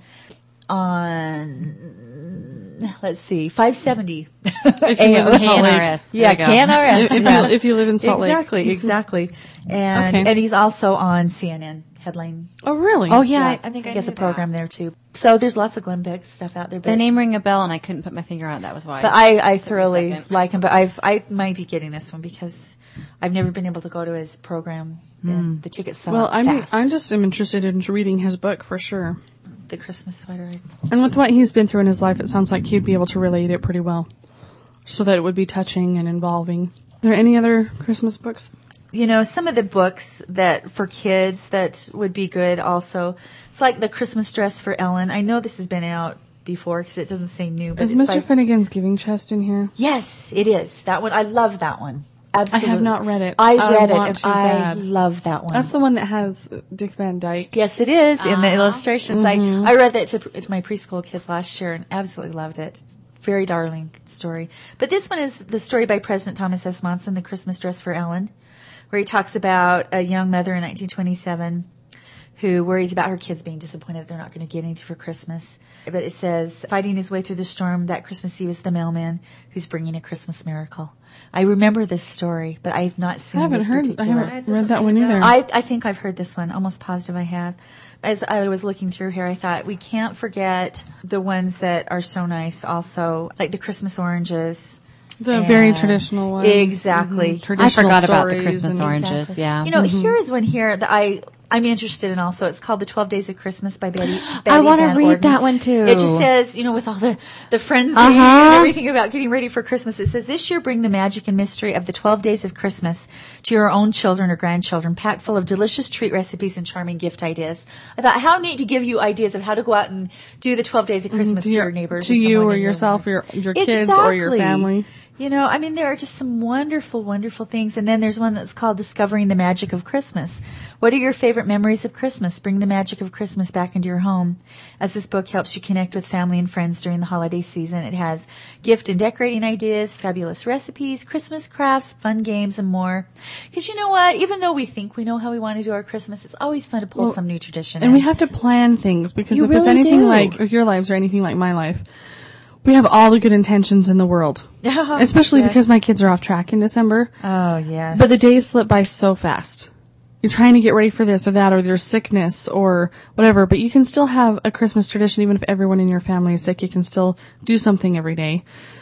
on, let's see, five seventy.
If you live in Salt Lake.
K N R S.
Yeah,
There you go.
K N R S.
If, if
yeah.
you, if you live in Salt Lake.
Exactly, exactly. And
Okay.
and he's also on C N N headline.
Oh, really?
Oh, yeah, I, I think I
he has
knew
a program
that.
there too. So there's lots of Glenn Beck stuff out there. But
The name rang a bell, and I couldn't put my finger on it. That was why.
But I, I
Took a
thoroughly
second.
like him. But I've I might be getting this one because I've never been able to go to his program. The, the tickets sell
Well,
out
I'm
fast.
I'm just am interested in reading his book for sure.
the Christmas sweater.
And with what he's been through in his life, it sounds like he'd be able to relate it pretty well, so that it would be touching and involving. Are there any other Christmas books?
You know, some of the books that for kids that would be good also. It's like The Christmas Dress for Ellen. I know this has been out before because it doesn't say new. But
Is
it's
Mister
by-
Finnegan's Giving Chest in here?
Yes, it is. That one. I love that one. Absolutely.
I have not read it.
I
I
read
want
it
to
and I
bad.
love that one.
That's the one that has Dick Van Dyke.
Yes, it is in the illustrations.
Mm-hmm.
I I read that to, to my preschool kids last year and absolutely loved it. It's a very darling story. But this one is the story by President Thomas S. Monson, The Christmas Dress for Ellen, where he talks about a young mother in nineteen twenty-seven who worries about her kids being disappointed that they're not going to get anything for Christmas. But it says, fighting his way through the storm that Christmas Eve is the mailman who's bringing a Christmas miracle. I remember this story, but I've not seen
I haven't
this
heard. I
particular.
haven't read that one either.
I, I think I've heard this one. Almost positive I have. As I was looking through here, I thought we can't forget the ones that are so nice also, like the Christmas oranges.
the very
and-
traditional one.
Exactly.
Mhm. Traditional
I forgot about the
stories
Christmas
and-
oranges.
Exactly.
Yeah.
You know, here is one here that I, I'm interested in also. It's called The twelve Days of Christmas by Betty, Betty
I want to
Van
read
Orden.
that one too.
It just says, you know, with all the, the frenzy
Uh-huh.
and everything about getting ready for Christmas, it says, this year bring the magic and mystery of the twelve days of Christmas to your own children or grandchildren, packed full of delicious treat recipes and charming gift ideas. I thought, how neat to give you ideas of how to go out and do the twelve days of Christmas to, your neighbors.
to
or
you
someone
or
in your
yourself, or
life.
your, your kids or your
Exactly.
family.
You know, I mean, there are just some wonderful, wonderful things. And then there's one that's called Discovering the Magic of Christmas. What are your favorite memories of Christmas? Bring the magic of Christmas back into your home. As this book helps you connect with family and friends during the holiday season, it has gift and decorating ideas, fabulous recipes, Christmas crafts, fun games, and more. Because you know what? Even though we think we know how we want to do our Christmas, it's always fun to pull
Well,
some new tradition
And
in.
we have to plan things, because
You
if it's
really
anything
do.
like your lives or anything like my life, we have all the good intentions in the world. Especially
Yes.
because my kids are off track in December.
Oh, yes.
But the days slip by so fast. You're trying to get ready for this or that, or there's sickness or whatever, but you can still have a Christmas tradition even if everyone in your family is sick. You can still do something every day.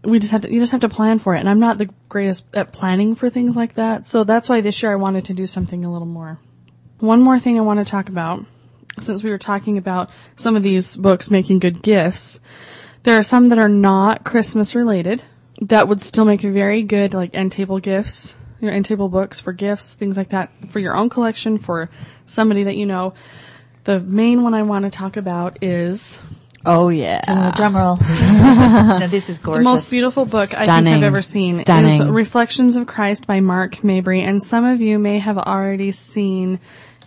we just have to, you just have to plan for it. And I'm not the greatest at planning for things like that. So that's why this year I wanted to do something a little more. One more thing I want to talk about, since we were talking about some of these books making good gifts, there are some that are not Christmas related that would still make very good, like, end table gifts, your end table books for gifts, things like that, for your own collection, for somebody that you know. The main one I want to talk about is...
Oh, yeah.
Uh, drum roll. No, this is gorgeous.
The most beautiful book
Stunning.
I think I've ever seen
Stunning.
is Reflections of Christ by Mark Mabry. And some of you may have already seen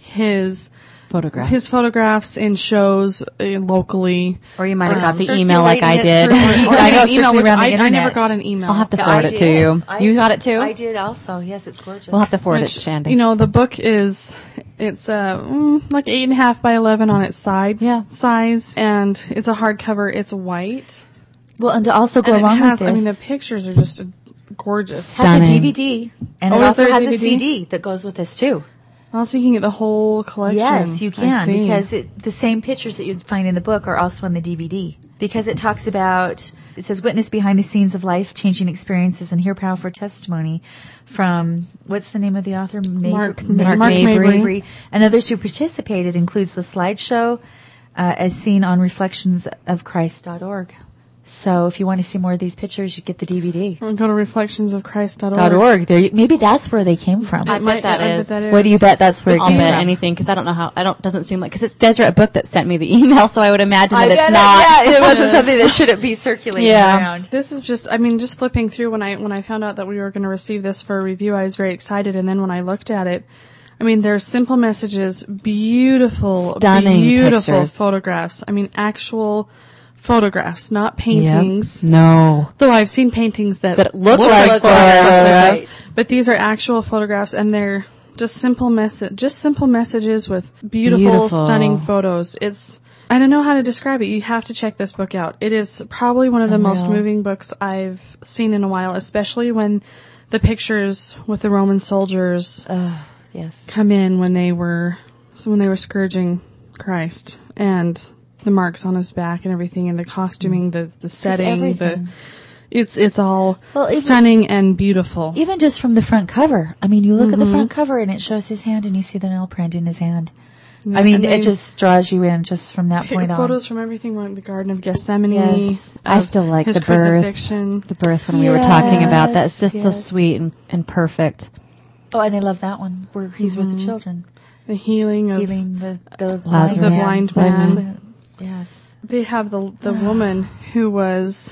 his
Photographs.
his photographs in shows uh, locally.
Or you might have
Or
got the email like I did.
circulating it through-
I
I know,
got an email,
circulating
which
around the
I, I never
internet.
got an email.
I'll have to
Yeah,
forward
I
it to
did.
you.
I-
You got it too?
I did also. Yes, it's gorgeous.
We'll have to forward
Which,
it to Shandy.
You know, the book is, it's uh, mm, like eight and a half by eleven on its side
Yeah.
size, and it's a hardcover. It's white.
Well, and to also go
And it
along
has,
with
I
this,
mean, the pictures are just gorgeous.
it has a
Stunning.
D V D, and
Oh,
it
is
also
there a
has
D V
a
D?
C D that goes with this too.
Also, you can get the whole collection.
Yes, you
I
can,
see.
because it, the same pictures that you'd find in the book are also on the D V D. Because it talks about, it says, witness behind the scenes of life-changing experiences and hear powerful testimony from, what's the name of the author? Ma-
Mark-
Ma-
Mark Mabry.
And others who participated includes the slideshow uh, as seen on reflections of christ dot org. So if you want to see more of these pictures, you get the D V D.
Or go to reflections of christ dot org.
Dot org. There, you- maybe that's where they came from.
I bet that
I bet
is.
that
What do you bet that's where it
I'll
came
bet
from?
anything because I don't know how. I don't. Doesn't seem like because it's Deseret Book that sent me the email, so I would imagine that
I
it's
bet
not.
It, yeah, it wasn't something that shouldn't be circulating
Yeah.
around.
This is just, I mean, just flipping through when I, when I found out that we were going to receive this for a review, I was very excited. And then when I looked at it, I mean, there's simple messages, beautiful,
Stunning
beautiful
pictures.
photographs. I mean, actual photographs, not paintings.
Yep. No.
Though I've seen paintings that,
That look
look
like
like
photographs.
photographs. But these are actual photographs, and they're just simple message, just simple messages with beautiful,
Beautiful.
stunning photos. It's, I don't know how to describe it. You have to check this book out. It is probably one of the most
unreal.
moving books I've seen in a while, especially when the pictures with the Roman soldiers
Uh, yes.
come in when they were, so when they were scourging Christ, and the marks on his back and everything, and the costuming, the the setting, the
everything.
it's it's all
Well, even-
stunning and beautiful.
Even just from the front cover. I mean, you look
Mm-hmm.
at the front cover and it shows his hand and you see the nail print in his hand.
Yeah,
I mean,
and
it
they-
just draws you in just from that
Pic-
point on.
photos from everything from the Garden of Gethsemane.
Yes.
I
of
still like
his
the birth.
crucifixion.
The birth when we were talking about
Yes,
that's just so
yes.
sweet and, and perfect.
Oh, and I love that one where he's with the children.
The healing of
Healing the, the
Lazarus.
the blind man.
Yes.
They have the the woman who was,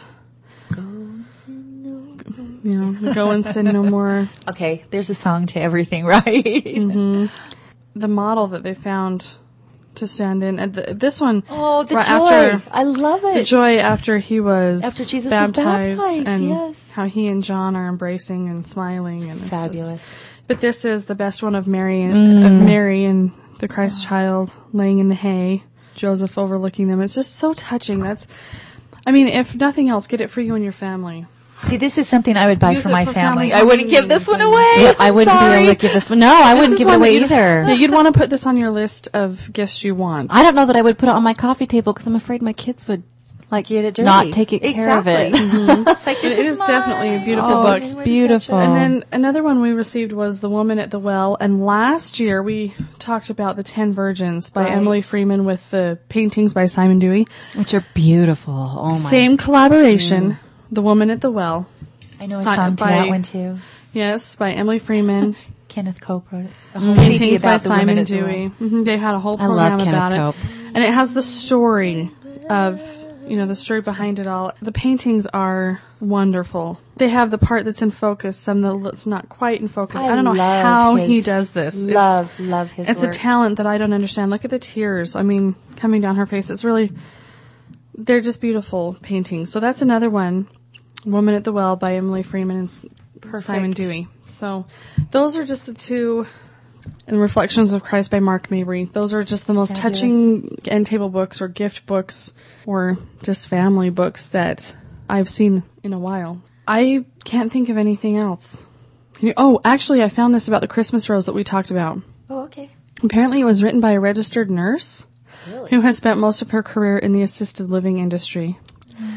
you know, go and sin no more.
Okay, there's a song to everything, right?
Mm-hmm. The model that they found to stand in, and the, this one,
Oh, the
right
joy.
after
I love it.
the joy after he was
After Jesus was
baptized,
baptized,
and
yes.
how he and John are embracing and smiling, and it's
Fabulous.
just- but this is the best one of Mary and
Mm.
of Mary and the Christ child laying in the hay, Joseph overlooking them. It's just so touching. That's, I mean, if nothing else, get it for you and your family.
See, this is something I would buy
Use
for
it
my
for
family.
family
I wouldn't give this one
reunions
away.
and-
I
I'm
wouldn't
sorry.
be able to give this one. No, I
This
wouldn't
is
give it
one
away
that you'd-
either.
that You'd want to put this on your list of gifts you want.
I don't know that I would put it on my coffee table because I'm afraid my kids would like
Get it dirty.
not take it care of
Exactly.
it.
It's like,
It
this
is definitely a
mine.
beautiful
Oh,
book.
it's
Anywhere to touch
beautiful.
it.
And then another one we received was The Woman at the Well. And last year we talked about The Ten Virgins by
Right.
Emily Freeman with the paintings by Simon Dewey.
Which are beautiful. Oh my.
Same collaboration, The Woman at the Well.
I know a
Si-
song to
by-
that one too.
Yes, by Emily Freeman.
Kenneth Cope wrote it. The whole C D
Paintings by
about the women
Simon
at the
Dewey. hmm They had a whole
I
program
love Kenneth
about
Cope.
it. And it has the story of, you know, the story behind it all. The paintings are wonderful. They have the part that's in focus, some that's not quite in focus. I, don't know
love
how
his-
he does this. It's-
Love, love his
It's
work.
a talent that I don't understand. Look at the tears. I mean, coming down her face. It's really, they're just beautiful paintings. So that's another one. Woman at the Well by Emily Freeman and S- Simon Dewey. So those are just the two, and Reflections of Christ by Mark Mabry. Those are just the most
Fabulous.
touching end table books or gift books or just family books that I've seen in a while. I can't think of anything else. Can you- Oh, actually, I found this about the Christmas rose that we talked about.
Oh, okay.
Apparently, it was written by a registered nurse who has spent most of her career in the assisted living industry. It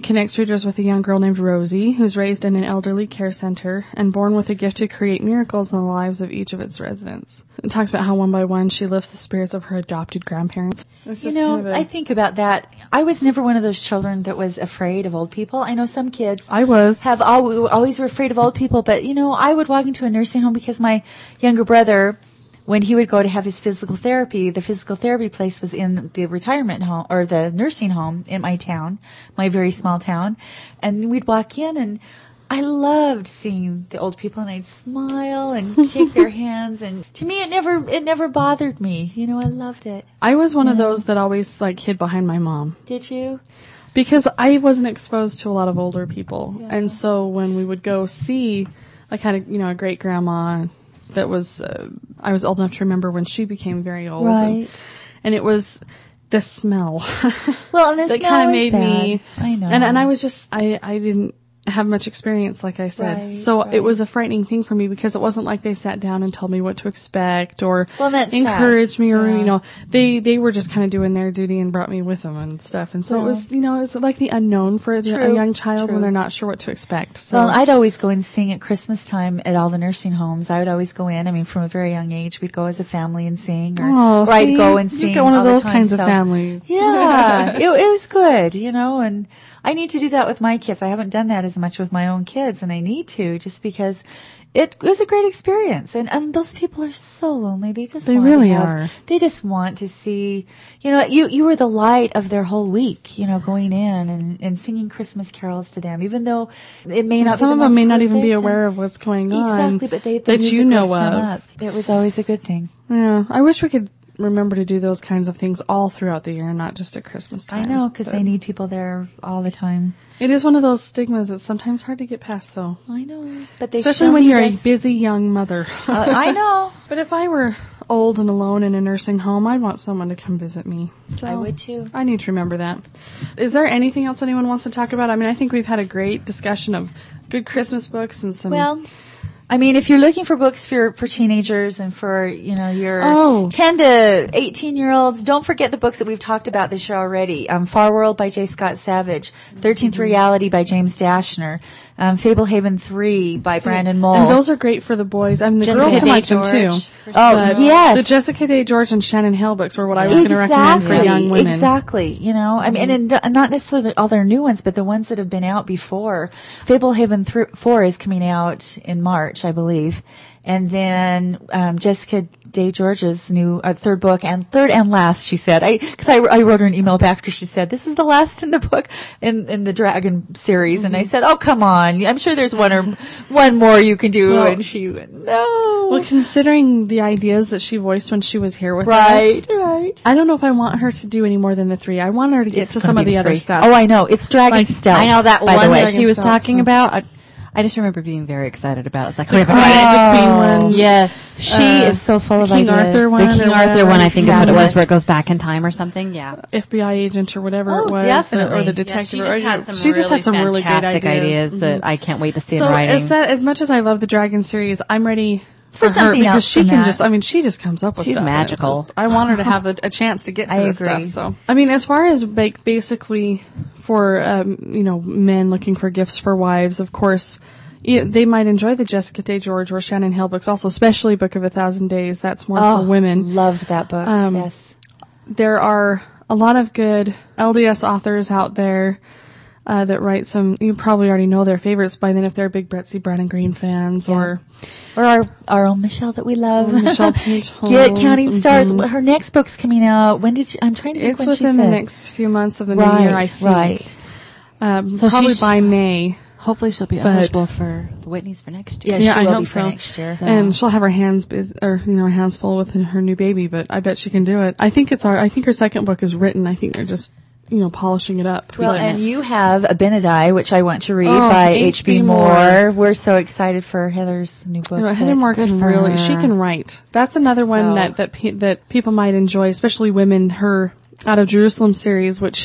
It connects readers with a young girl named Rosie, who's raised in an elderly care center and born with a gift to create miracles in the lives of each of its residents. It talks about how one by one she lifts the spirits of her adopted grandparents. It's
You
just
know,
kind of a-
I think about that. I was never one of those children that was afraid of old people. I know some kids
I was.
have al- always were afraid of old people, but you know, I would walk into a nursing home because my younger brother, when he would go to have his physical therapy, the physical therapy place was in the retirement home or the nursing home in my town, my very small town. And we'd walk in and I loved seeing the old people and I'd smile and shake their hands. And to me, it never, it never bothered me. You know, I loved it.
I was one of those that always like hid behind my mom.
Did you?
Because I wasn't exposed to a lot of older people.
Yeah.
And so when we would go see, like had a, you know, a great grandma that was, uh, I was old enough to remember when she became very old.
Right.
And, and it was the smell.
Well, and the
that
smell
kind of
is
made me,
bad. I know.
And, and I was just, I, I didn't have much experience, like I said.
Right,
so
right.
it was a frightening thing for me because it wasn't like they sat down and told me what to expect or
Well, that's
encouraged
sad.
me or,
Yeah.
you know, they, they were just kind of doing their duty and brought me with them and stuff. And so
Yeah.
it was, you know, it was like the unknown for a,
True,
a young child
true.
when they're not sure what to expect. So
Well, I'd always go and sing at Christmas time at all the nursing homes. I would always go in. I mean, from a very young age, we'd go as a family and sing, or,
Oh,
or I'd
see?
go and
You've
sing.
got one of
all the
those
time,
kinds of
so-
families.
Yeah, it, it was good, you know, and I need to do that with my kids. I haven't done that as much with my own kids, and I need to just because it was a great experience. And, and those people are so lonely. They just
They
want
really
to have,
are.
They just want to see, you know, you, you were the light of their whole week, you know, going in and, and singing Christmas carols to them, even though it may not
Some
be
of
the
them
most
may not even be
perfect
aware
and-
of what's going on.
Exactly, but they, the
that
music
you know
lifts them
of.
up. It was always a good thing.
Yeah, I wish we could remember to do those kinds of things all throughout the year and not just at Christmas time.
I know, because
But
they need people there all the time.
It is one of those stigmas that's sometimes hard to get past, though.
I know, but they
Especially
still
when
need
you're a
us.
busy young mother.
Uh, I know.
But if I were old and alone in a nursing home, I'd want someone to come visit me. So
I would too.
I need to remember that. Is there anything else anyone wants to talk about? I mean, I think we've had a great discussion of good Christmas books and some...
Well, I mean, if you're looking for books for for teenagers and for, you know, your
Oh.
ten to eighteen year olds, don't forget the books that we've talked about this year already. Um, Far World by J. Scott Savage, thirteenth Reality by James Dashner, um, Fablehaven three by Brandon Mull.
And those are great for the boys. I mean, the
Jessica
girls can
Day
like them too.
George. Oh,
But
yes.
The Jessica Day George and Shannon Hale books were what I was going to recommend for young women.
Exactly. You know, I mean, and, and not necessarily all their new ones, but the ones that have been out before. Fablehaven th- four is coming out in March, I believe. And then, um, Jessica Day George's new, uh, third book and third and last, she said. I, cause I, I wrote her an email back after she said, this is the last in the book, in, in the Dragon series.
Mm-hmm.
And I said, oh, come on. I'm sure there's one or, one more you can do.
Well-
and she went, no.
Well, considering the ideas that she voiced when she was here with
right,
us,
right.
I don't know if I want her to do any more than the three. I want her to get
It's
to
gonna
some
be
of the other
three.
stuff.
Oh, I know. It's Dragon
Like,
Stealth.
I know that
by
one
the way.
that she was
Dragon
talking
Stealth, so-
about. I, I just remember being very excited about it. It's like,
The
oh,
Queen, the Queen one.
yes.
She
Uh,
is so full of
King
ideas.
Arthur one.
The King
or
Arthur
whatever.
one, I think, is what it was,
Fabulous.
where it goes back in time or something. Yeah.
F B I agent or whatever
Oh,
it was,
definitely.
or the
Yeah,
detective.
she
or-
just had some
she just
really
had some really great
fantastic
ideas,
that I can't wait to see
So
in writing.
as, that, as much as I love the Dragon series, I'm ready
For
her
something
because
else
she
than
can
that.
just. I mean, she just comes up with
She's
stuff. and it's
magical.
just- I want her to have a, a chance to get to
I
this
agree.
stuff. So I mean, as far as ba- basically for um, you know men looking for gifts for wives, of course. Yeah, they might enjoy the Jessica Day George or Shannon Hale books, also, especially Book of a Thousand Days. That's more
Oh,
for women.
loved that book.
Um,
yes.
There are a lot of good L D S authors out there uh, that write some. You probably already know their favorites by then if they're big Betsy Brown and Green fans,
Yeah.
or
Or our, our own Michelle that we love.
Michelle Page Holmes.
Get Counting Stars.
Mhm.
Her next book's coming out. When did she, I'm trying to think
It's
when she
within the
said.
next few months of the
right,
new year, I think.
right.
Um,
So
probably
she's-
by May.
Hopefully she'll be
But-
eligible for the Whitney's for next year.
Yeah,
Yeah,
she
I
will
hope
be
so.
for next year.
So-
And she'll have her hands busy, or you know, hands full with her new baby. But I bet she can do it. I think it's our. I think her second book is written. I think they're just you know polishing it up.
Well,
tweaking
and
it.
you have Abinadi, which I want to read
Oh,
by
H
H B
B
Moore.
Moore.
We're so excited for Heather's new book.
You know, Heather
that-
Moore can
for
really.
her.
She can write. That's another one
So-
that that pe- that people might enjoy, especially women. Her Out of Jerusalem series, which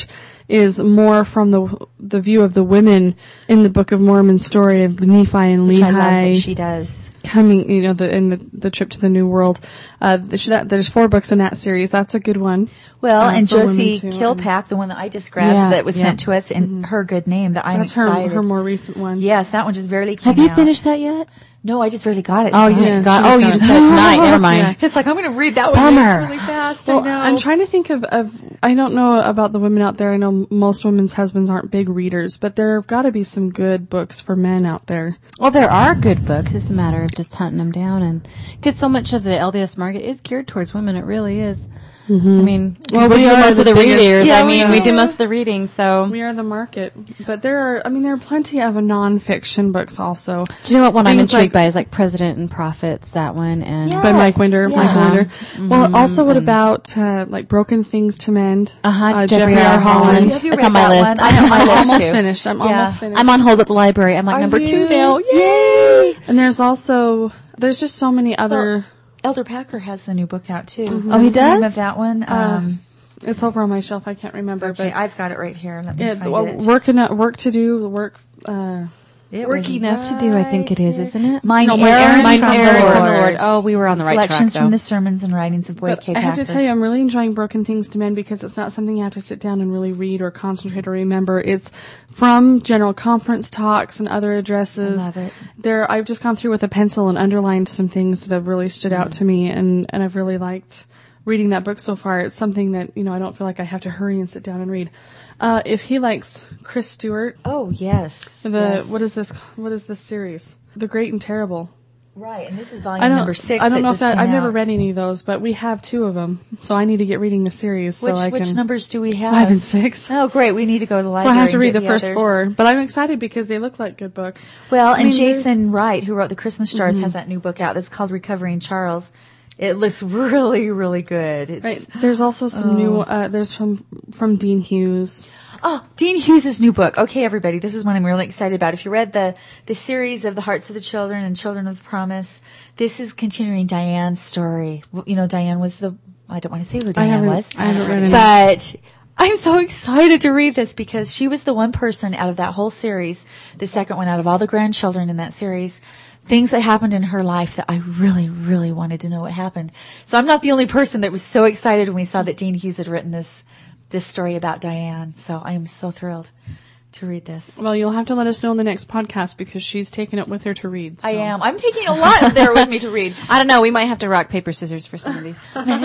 is more from the the view of the women in the Book of Mormon story of Nephi and
Which
Lehi.
I love that she does.
Coming, you know, the, in the, the trip to the New World. Uh, that, there's four books in that series. That's a good one.
Well,
uh,
and
for women
Josie
too.
Kilpack, the one that I just grabbed
Yeah,
that was
yeah.
sent to us, and her good name that I'm
That's her,
excited.
her more recent one.
Yes, that one just barely came
Have you
out.
finished that yet?
No, I just barely got it.
Oh, you
tonight.
just
Yeah,
got.
she
Oh,
just
you
got
just
it.
got it tonight. Never mind.
Yeah.
It's like I'm going to read that one
Bummer.
really fast.
Well,
I know.
I'm trying to think of, of, I don't know about the women out there. I know most women's husbands aren't big readers, but there have got to be some good books for men out there.
Well, there are good books. It's a matter of just hunting them down, and because so much of the L D S market is geared towards women, it really is. Mm-hmm. I mean,
Well,
well, we
we
do
are
most
the
of the
biggest-
readers.
Yeah,
I
we
mean, we
do.
do most of the reading. So,
We are the market. But there are, I mean, there are plenty of nonfiction books also.
do you know what one I'm
Things
intrigued
like-
by is like President and Prophets, that one, and
Yeah.
By Mike
Yes,
Winder.
yeah.
Michael
Uh-huh.
Winder. Well, also what about, uh, like Broken Things to Mend?
Uh-huh,
Jeffrey
Jeffrey
R.
R.
Holland.
Holland.
Have you
It's
read
on my
that
list.
one? I have my
I'm
list
almost
too.
finished. I'm
Yeah.
almost finished.
I'm on hold at the library. I'm like
Are
number
you?
two now.
Yay!
And there's also, there's just so many other,
Elder Packer has the new book out too.
Oh, he
What's the name
does?
of that one? Um,
it's over on my shelf. I can't remember.
okay,
but
I've got it right here. Let me
yeah,
find
well,
it.
work, enough, work to do, work, uh,
It
Work
was
enough to do, I think it is,
right
isn't it?
Mine,
No, Mine
Aaron,
Aaron
Mine
from,
Aaron
the
from
Lord.
the Lord. Oh, we were on the right track,
Selections
though.
from the sermons and writings of Boyd
But
K.
I have to
Packer.
tell you, I'm really enjoying Broken Things to Mend because it's not something you have to sit down and really read or concentrate or remember. It's from general conference talks and other addresses.
I love it.
There, I've just gone through with a pencil and underlined some things that have really stood out to me, and and I've really liked reading that book so far. It's something that, you know, I don't feel like I have to hurry and sit down and read. Uh, if he likes Chris Stewart,
Oh yes.
the
yes.
what is this? What is this series? The Great and Terrible.
Right, and this is
I
volume
don't.
number six.
I don't know if
just
that.
came
I've never
out.
read any of those, but we have two of them, so I need to get reading the series.
Which
so I
which
can,
numbers do we have?
Five and six.
Oh, great! We need to go to the
So
library.
I have to
and
read
get
the first
others.
four, but I'm excited because they look like good books.
Well,
I
and
mean, there's-
Jason Wright, who wrote the Christmas Stars,
Mm-hmm.
has that new book out that's called Recovering Charles. It looks really, really good. It's,
Right. There's also some new. Uh, there's from from Dean Hughes.
Oh, Dean Hughes' new book. Okay, everybody, this is one I'm really excited about. If you read the the series of The Hearts of the Children and Children of the Promise, this is continuing Diane's story. You know, Diane was the. I don't want to say who
I
Diane
haven't.
was,
I haven't read any.
but I'm so excited to read this because she was the one person out of that whole series, the second one out of all the grandchildren in that series, things that happened in her life that I really, really wanted to know what happened. So I'm not the only person that was so excited when we saw that Dean Hughes had written this, this story about Diane. So I am so thrilled to read this.
Well, you'll have to let us know in the next podcast because she's taking it with her to read. So.
I am. I'm taking a lot there with me to read.
I don't know. We might have to rock paper scissors for some of these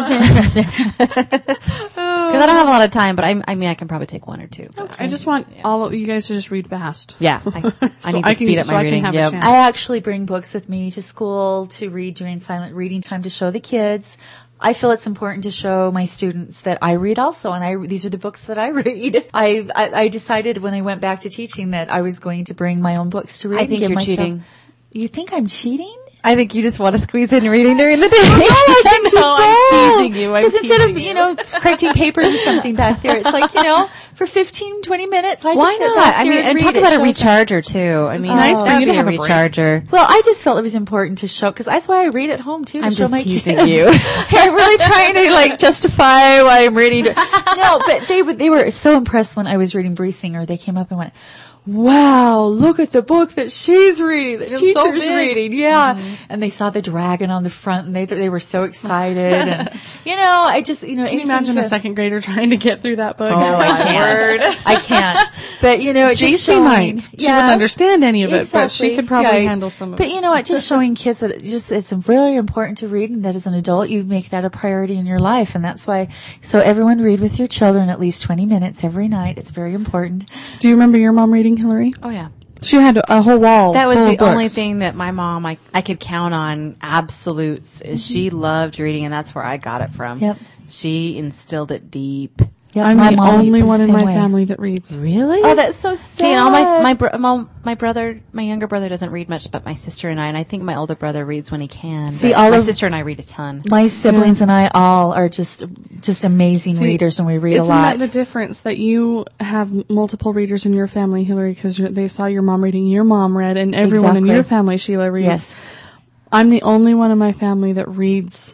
because I don't have a lot of time. But I, I mean, I can probably take one or two. But
I just want all of you guys to just read fast.
yeah, I, I
So
need to
I can-
speed up
so
my
I can
reading.
have a
Yep.
chance.
I actually bring books with me to school to read during silent reading time to show the kids. I feel it's important to show my students that I read also, and I these are the books that I read. I I, I decided when I went back to teaching that I was going to bring my own books to read.
I
and
think
give
you're
myself-
cheating.
You think I'm cheating?
I think you just want to squeeze in reading during the day.
I
no, I'm teasing you. I'm
Because instead of,
teasing
you know, correcting papers or something back there, it's like, you know, for fifteen, twenty minutes, I
Why
just sit
not?
back
I
here
mean, and
read
talk
it.
about a
Shows-
recharger too. I mean,
nice for
that'd
you to
be
have
a
a break.
recharger.
Well, I just felt it was important to show, because that's why I read at home too, to
I'm
show
just
my
teasing
kids.
you.
I'm really trying to like justify why I'm reading. No, but they would, they were so impressed when I was reading Bree Singer. They came up and went, wow, look at the book that she's reading, the
It's so
teacher's
big.
reading. Yeah. Mm-hmm. And they saw the dragon on the front and they, they were so excited. And, you know, I just, you know,
Can you imagine a second grader trying to get through that book?
Oh, I can't. I can't. But you know, it's
J
just
C
showing,
might. She wouldn't understand any of it, but she
Exactly.
could probably
Right.
handle some of
But
it.
you know what? Just showing kids that it just it's really important to read, and that as an adult you make that a priority in your life, and that's why. So everyone read with your children at least twenty minutes every night. It's very important.
Do you remember your mom reading, Hillary?
Oh yeah.
She had a whole wall.
That was
full
the
of books.
only thing that my mom, I, I could count on absolutes is she loved reading, and that's where I got it from.
Yep.
She instilled it deep.
Yeah,
I'm
my
the
mom
only
was
one
the
in my
same way.
family that reads.
Really?
Oh, that's so sad.
See, and all my my bro- my my brother, my younger brother doesn't read much, but my sister and I, and I think my older brother reads when he can.
See,
but
all
my
of-
sister and I read a ton.
My siblings and I all are just just amazing
See,
readers, and we read a
Isn't
lot.
that the difference that you have multiple readers in your family, Hillary, because they saw your mom reading, your mom read, and everyone in
Exactly.
your family, Sheila, reads.
Yes.
I'm the only one in my family that reads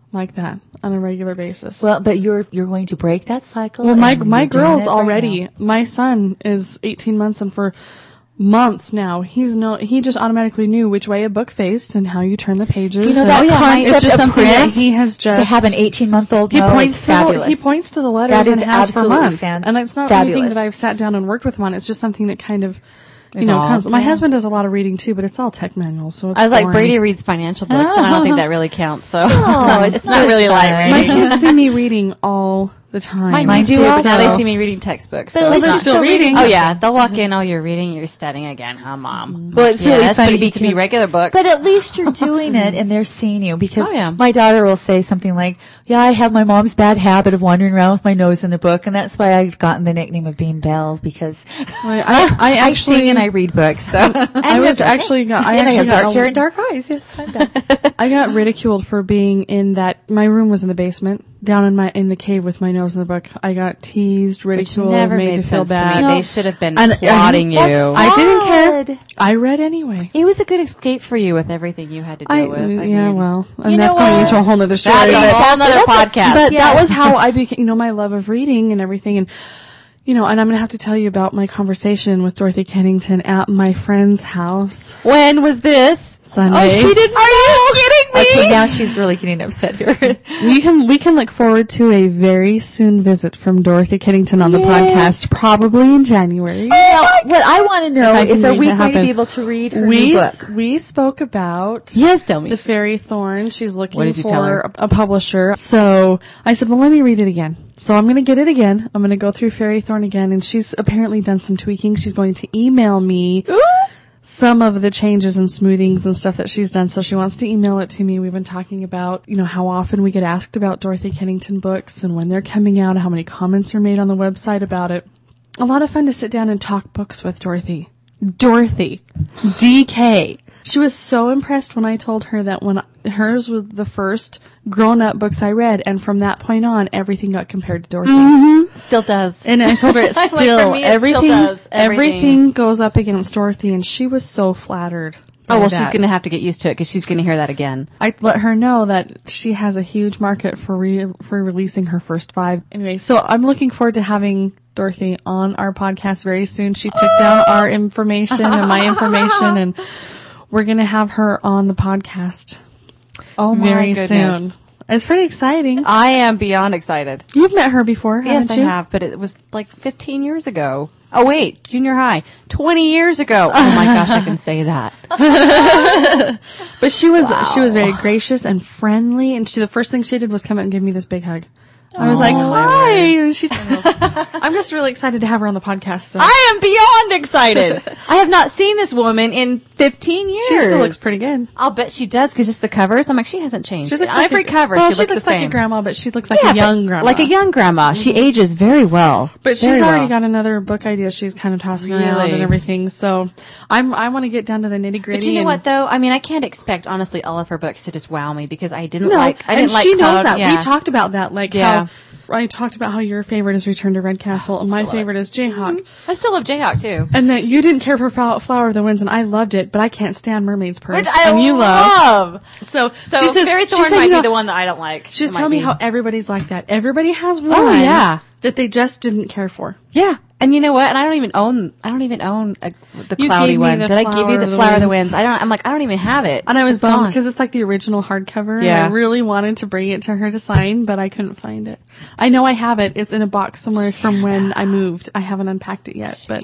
like that on a regular basis.
Well, but you're you're going to break that cycle.
Well, my
and
my
you're doing
girl's
it right
already.
now.
My son is eighteen months, and for months now, he's no. He just automatically knew which way a book faced and how you turn the pages.
You know
and
that
it's
concept
just
of
something that
print
he has just
to have an eighteen-month-old
He
know
points
is
to the,
fabulous.
he points to the letters
That is
and has for
absolutely
months,
fan-
and it's not
fabulous.
anything that I've sat down and worked with him on. It's just something that kind of. You know,
Evolved,
comes. My
yeah.
husband does a lot of reading too, but it's all tech manuals, so it's
I was like,
boring.
Brady reads financial books, and I don't think that really counts. So
Oh,
it's,
it's
not
not
really light
fun.
My
reading.
kids see me reading all the time.
Mine,
Mine
do,
do
but now they
also.
see me reading textbooks.
But
so
at
it's
least
not-
you're still reading.
Oh yeah, they'll walk in. Oh, you're reading. You're studying again, huh, Mom?
Well, it's
yes,
really funny
but it used to be
because-
regular books.
But at least you're doing it and they're seeing you because
Oh, yeah.
my daughter will say something like, yeah, I have my mom's bad habit of wandering around with my nose in a book, and that's why I've gotten the nickname of Bean Belle because
I, I, I
I
actually
sing and I read books. So.
I was actually got, I
and I
actually
have
got
dark
a-
hair and dark eyes. Yes, I'm done.
I got ridiculed for being in that. My room was in the basement, down in my in the cave with my nose in the book. I got teased,
Which
ridiculed,
never
made,
made
to feel
sense
bad.
to me.
No.
They should have been
And-
plotting you.
I didn't care.
Sad.
I read anyway.
It was a good escape for you with everything you had to deal
I,
with. I
yeah,
mean,
well, and
You
that's
know
going
what?
into a whole nother story.
That's
but-
a whole nother
That's a-
podcast.
But
Yeah.
that was how I became, you know, my love of reading and everything. And, you know, and I'm going to have to tell you about my conversation with Dorothy Kennington at my friend's house
when was this?
Sunday.
Oh, she didn't. Are you kidding me? Okay,
me?
now she's really getting upset here.
We can, we can look forward to a very soon visit from Dorothy Kennington on the
Yay.
podcast, probably in January.
Now, what I want to know
If I
is,
can
are
make
we
that
going to
happen.
be able to read her
we,
new book?
s- we spoke about
Yes, tell me.
the Fairy Thorn. She's
What
looking
did you tell
for
her?
a, a publisher. So I said, well, let me read it again. So I'm going to get it again. I'm going to go through Fairy Thorn again. And she's apparently done some tweaking. She's going to email me some of the changes and smoothings and stuff that she's done. So she wants to email it to me. We've been talking about, you know, how often we get asked about Dorothy Kennington books and when they're coming out, how many comments are made on the website about it. A lot of fun to sit down and talk books with Dorothy. Dorothy. D K. She was so impressed when I told her that when I, hers was the first grown-up books I read, and from that point on, everything got compared to Dorothy.
Mm-hmm. Still does.
And I told her it's
Like, for
still,
me, it still
everything,
does.
everything,
Everything.
goes up against Dorothy, and she was so flattered.
Oh,
by
well, she's
that.
going to have to get used to it because she's going to hear that again.
I let her know that she has a huge market for re- for releasing her first five. Anyway, so I'm looking forward to having Dorothy on our podcast very soon. She took down our information and my information, and we're going to have her on the podcast
Oh, my
very
goodness.
soon. It's pretty exciting.
I am beyond excited.
You've met her before,
Yes,
haven't
I
you?
have, but it was like fifteen years ago. Oh, wait, junior high. twenty years ago. Oh, my gosh, I can say that.
But she was she was very gracious and friendly, and she the first thing she did was come out and give me this big hug. I was like, hi. And She, I'm just really excited to have her on the podcast. So
I am beyond excited. I have not seen this woman in fifteen years.
she still looks pretty good.
I'll bet she does because just the covers. I'm like, she hasn't changed.
She looks
On
like
every
a,
cover.
Well,
she, looks, the
like
same.
a grandma, but she looks like
Yeah,
a young
but
grandma.
like a young grandma. She ages very well.
But she's
Very
already
well.
got another book idea. She's kind of tossing around
Really?
and everything. So I'm I want to get down to the nitty gritty.
But you know
and,
what though? I mean, I can't expect honestly all of her books to just wow me because I didn't
No,
like. I
and
didn't like
she knows
Cloud-
that.
yeah.
We talked about that, like
Yeah.
how I talked about how your favorite is Return to Red Castle, and my
Still love
favorite is Jayhawk.
I still love Jayhawk too.
And that you didn't care for Flow- Flower of the Winds, and I loved it, but I can't stand Mermaid's Purse.
Which I
and you love.
love.
So,
So
she says,
Fairy
she
Thorn
said,
might
you
be
know,
the one that I don't like.
She was
It might
telling me
be.
how everybody's like that. Everybody has one.
Oh, yeah.
That they just didn't care for.
Yeah. And you know what? And I don't even own. I don't even own a, the
You
cloudy
gave me
one.
the
Did I give you
Flower
the
of the
flower of the
Winds.
winds? I don't. I'm like I don't even have it.
And I was
It's
bummed
gone.
because it's like the original hardcover.
Yeah.
And I really wanted to bring it to her to sign, but I couldn't find it. I know I have it. It's in a box somewhere from when I moved. I haven't unpacked it yet, but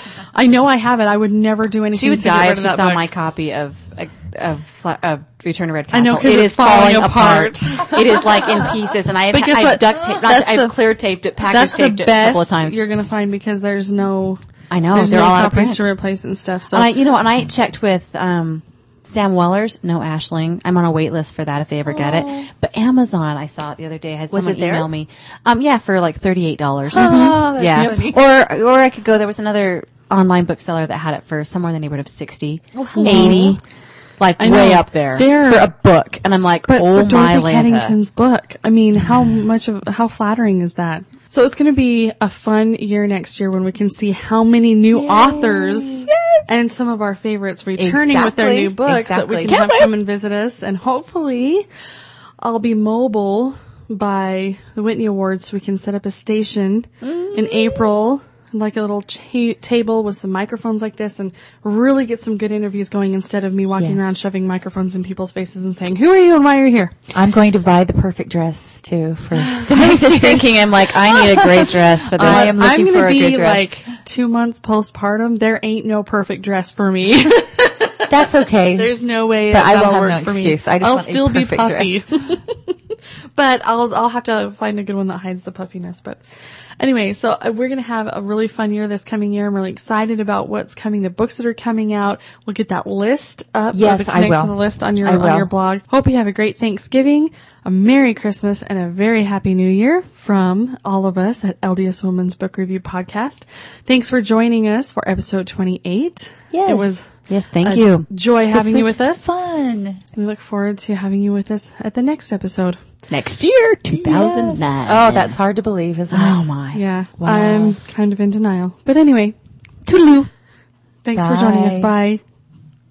I know I have it. I would never do anything
She would
to get
die
rid
if
of
she
that
saw
book.
my copy of of of, Fla- of Return to Red Castle.
I know, 'cause
It
it's
is falling,
falling
apart.
apart.
It is like in pieces, and I have
But guess
I've
what?
duct taped.
That's
I've
the-
clear taped it, package
That's the
taped it a couple of
best
times.
you're going to find because there's no,
I know
there's
they're
no
all out of
copies
print.
to replace and stuff. So
And I, you know, and I checked with um, Sam Weller's, no Ashling. I'm on a wait list for that if they ever get it. But Amazon, I saw it the other day. I had
Was
someone
it there?
email me. Um, yeah, for like thirty-eight dollars.
Oh, that's
yeah,
funny.
or or I could go. There was another online bookseller that had it for somewhere in the neighborhood of sixty, eighty, like
I know.
way up there
They're-
for a book. And I'm like,
But
oh
for
my
Dorothy
Lanta.
Kennington's book, I mean, how much of, how flattering is that? So it's going to be a fun year next year when we can see how many new authors and some of our favorites returning with their
Exactly.
new books that we
Exactly.
can
Can't
have
wait.
come and visit us, and hopefully I'll be mobile by the Whitney Awards, so we can set up a station mm. in April, like a little cha- table with some microphones like this, and really get some good interviews going instead of me walking
yes.
around shoving microphones in people's faces and saying, who are you and why are you here?
I'm going to buy the perfect dress too for the
I was just thinking, I'm like, I need a great dress for this.
I am looking
I'm
for a
be
good dress.
Like two months postpartum. There ain't no perfect dress for me.
That's okay.
There's no way
but I
that'll
will have
work
no
for
excuse.
me.
I just
I'll
want
still
a
be
perfect
puffy.
dress.
But I'll I'll have to find a good one that hides the puffiness. But anyway, so we're going to have a really fun year this coming year. I'm really excited about what's coming, the books that are coming out. We'll get that list up.
Yes,
the
I will.
to the list on your
I
on
will.
your blog. Hope you have a great Thanksgiving, a Merry Christmas, and a very Happy New Year from all of us at L D S Women's Book Review Podcast. Thanks for joining us for episode twenty-eight.
Yes.
It was
Yes, thank
a
you.
joy having
This
you
was
with us.
Fun.
We look forward to having you with us at the next episode.
Next year, two thousand nine.
Yes. Oh, that's hard to believe, isn't it?
Oh my.
Yeah,
Wow.
I'm kind of in denial. But anyway, toodaloo. Thanks for joining us.
Bye.
Bye.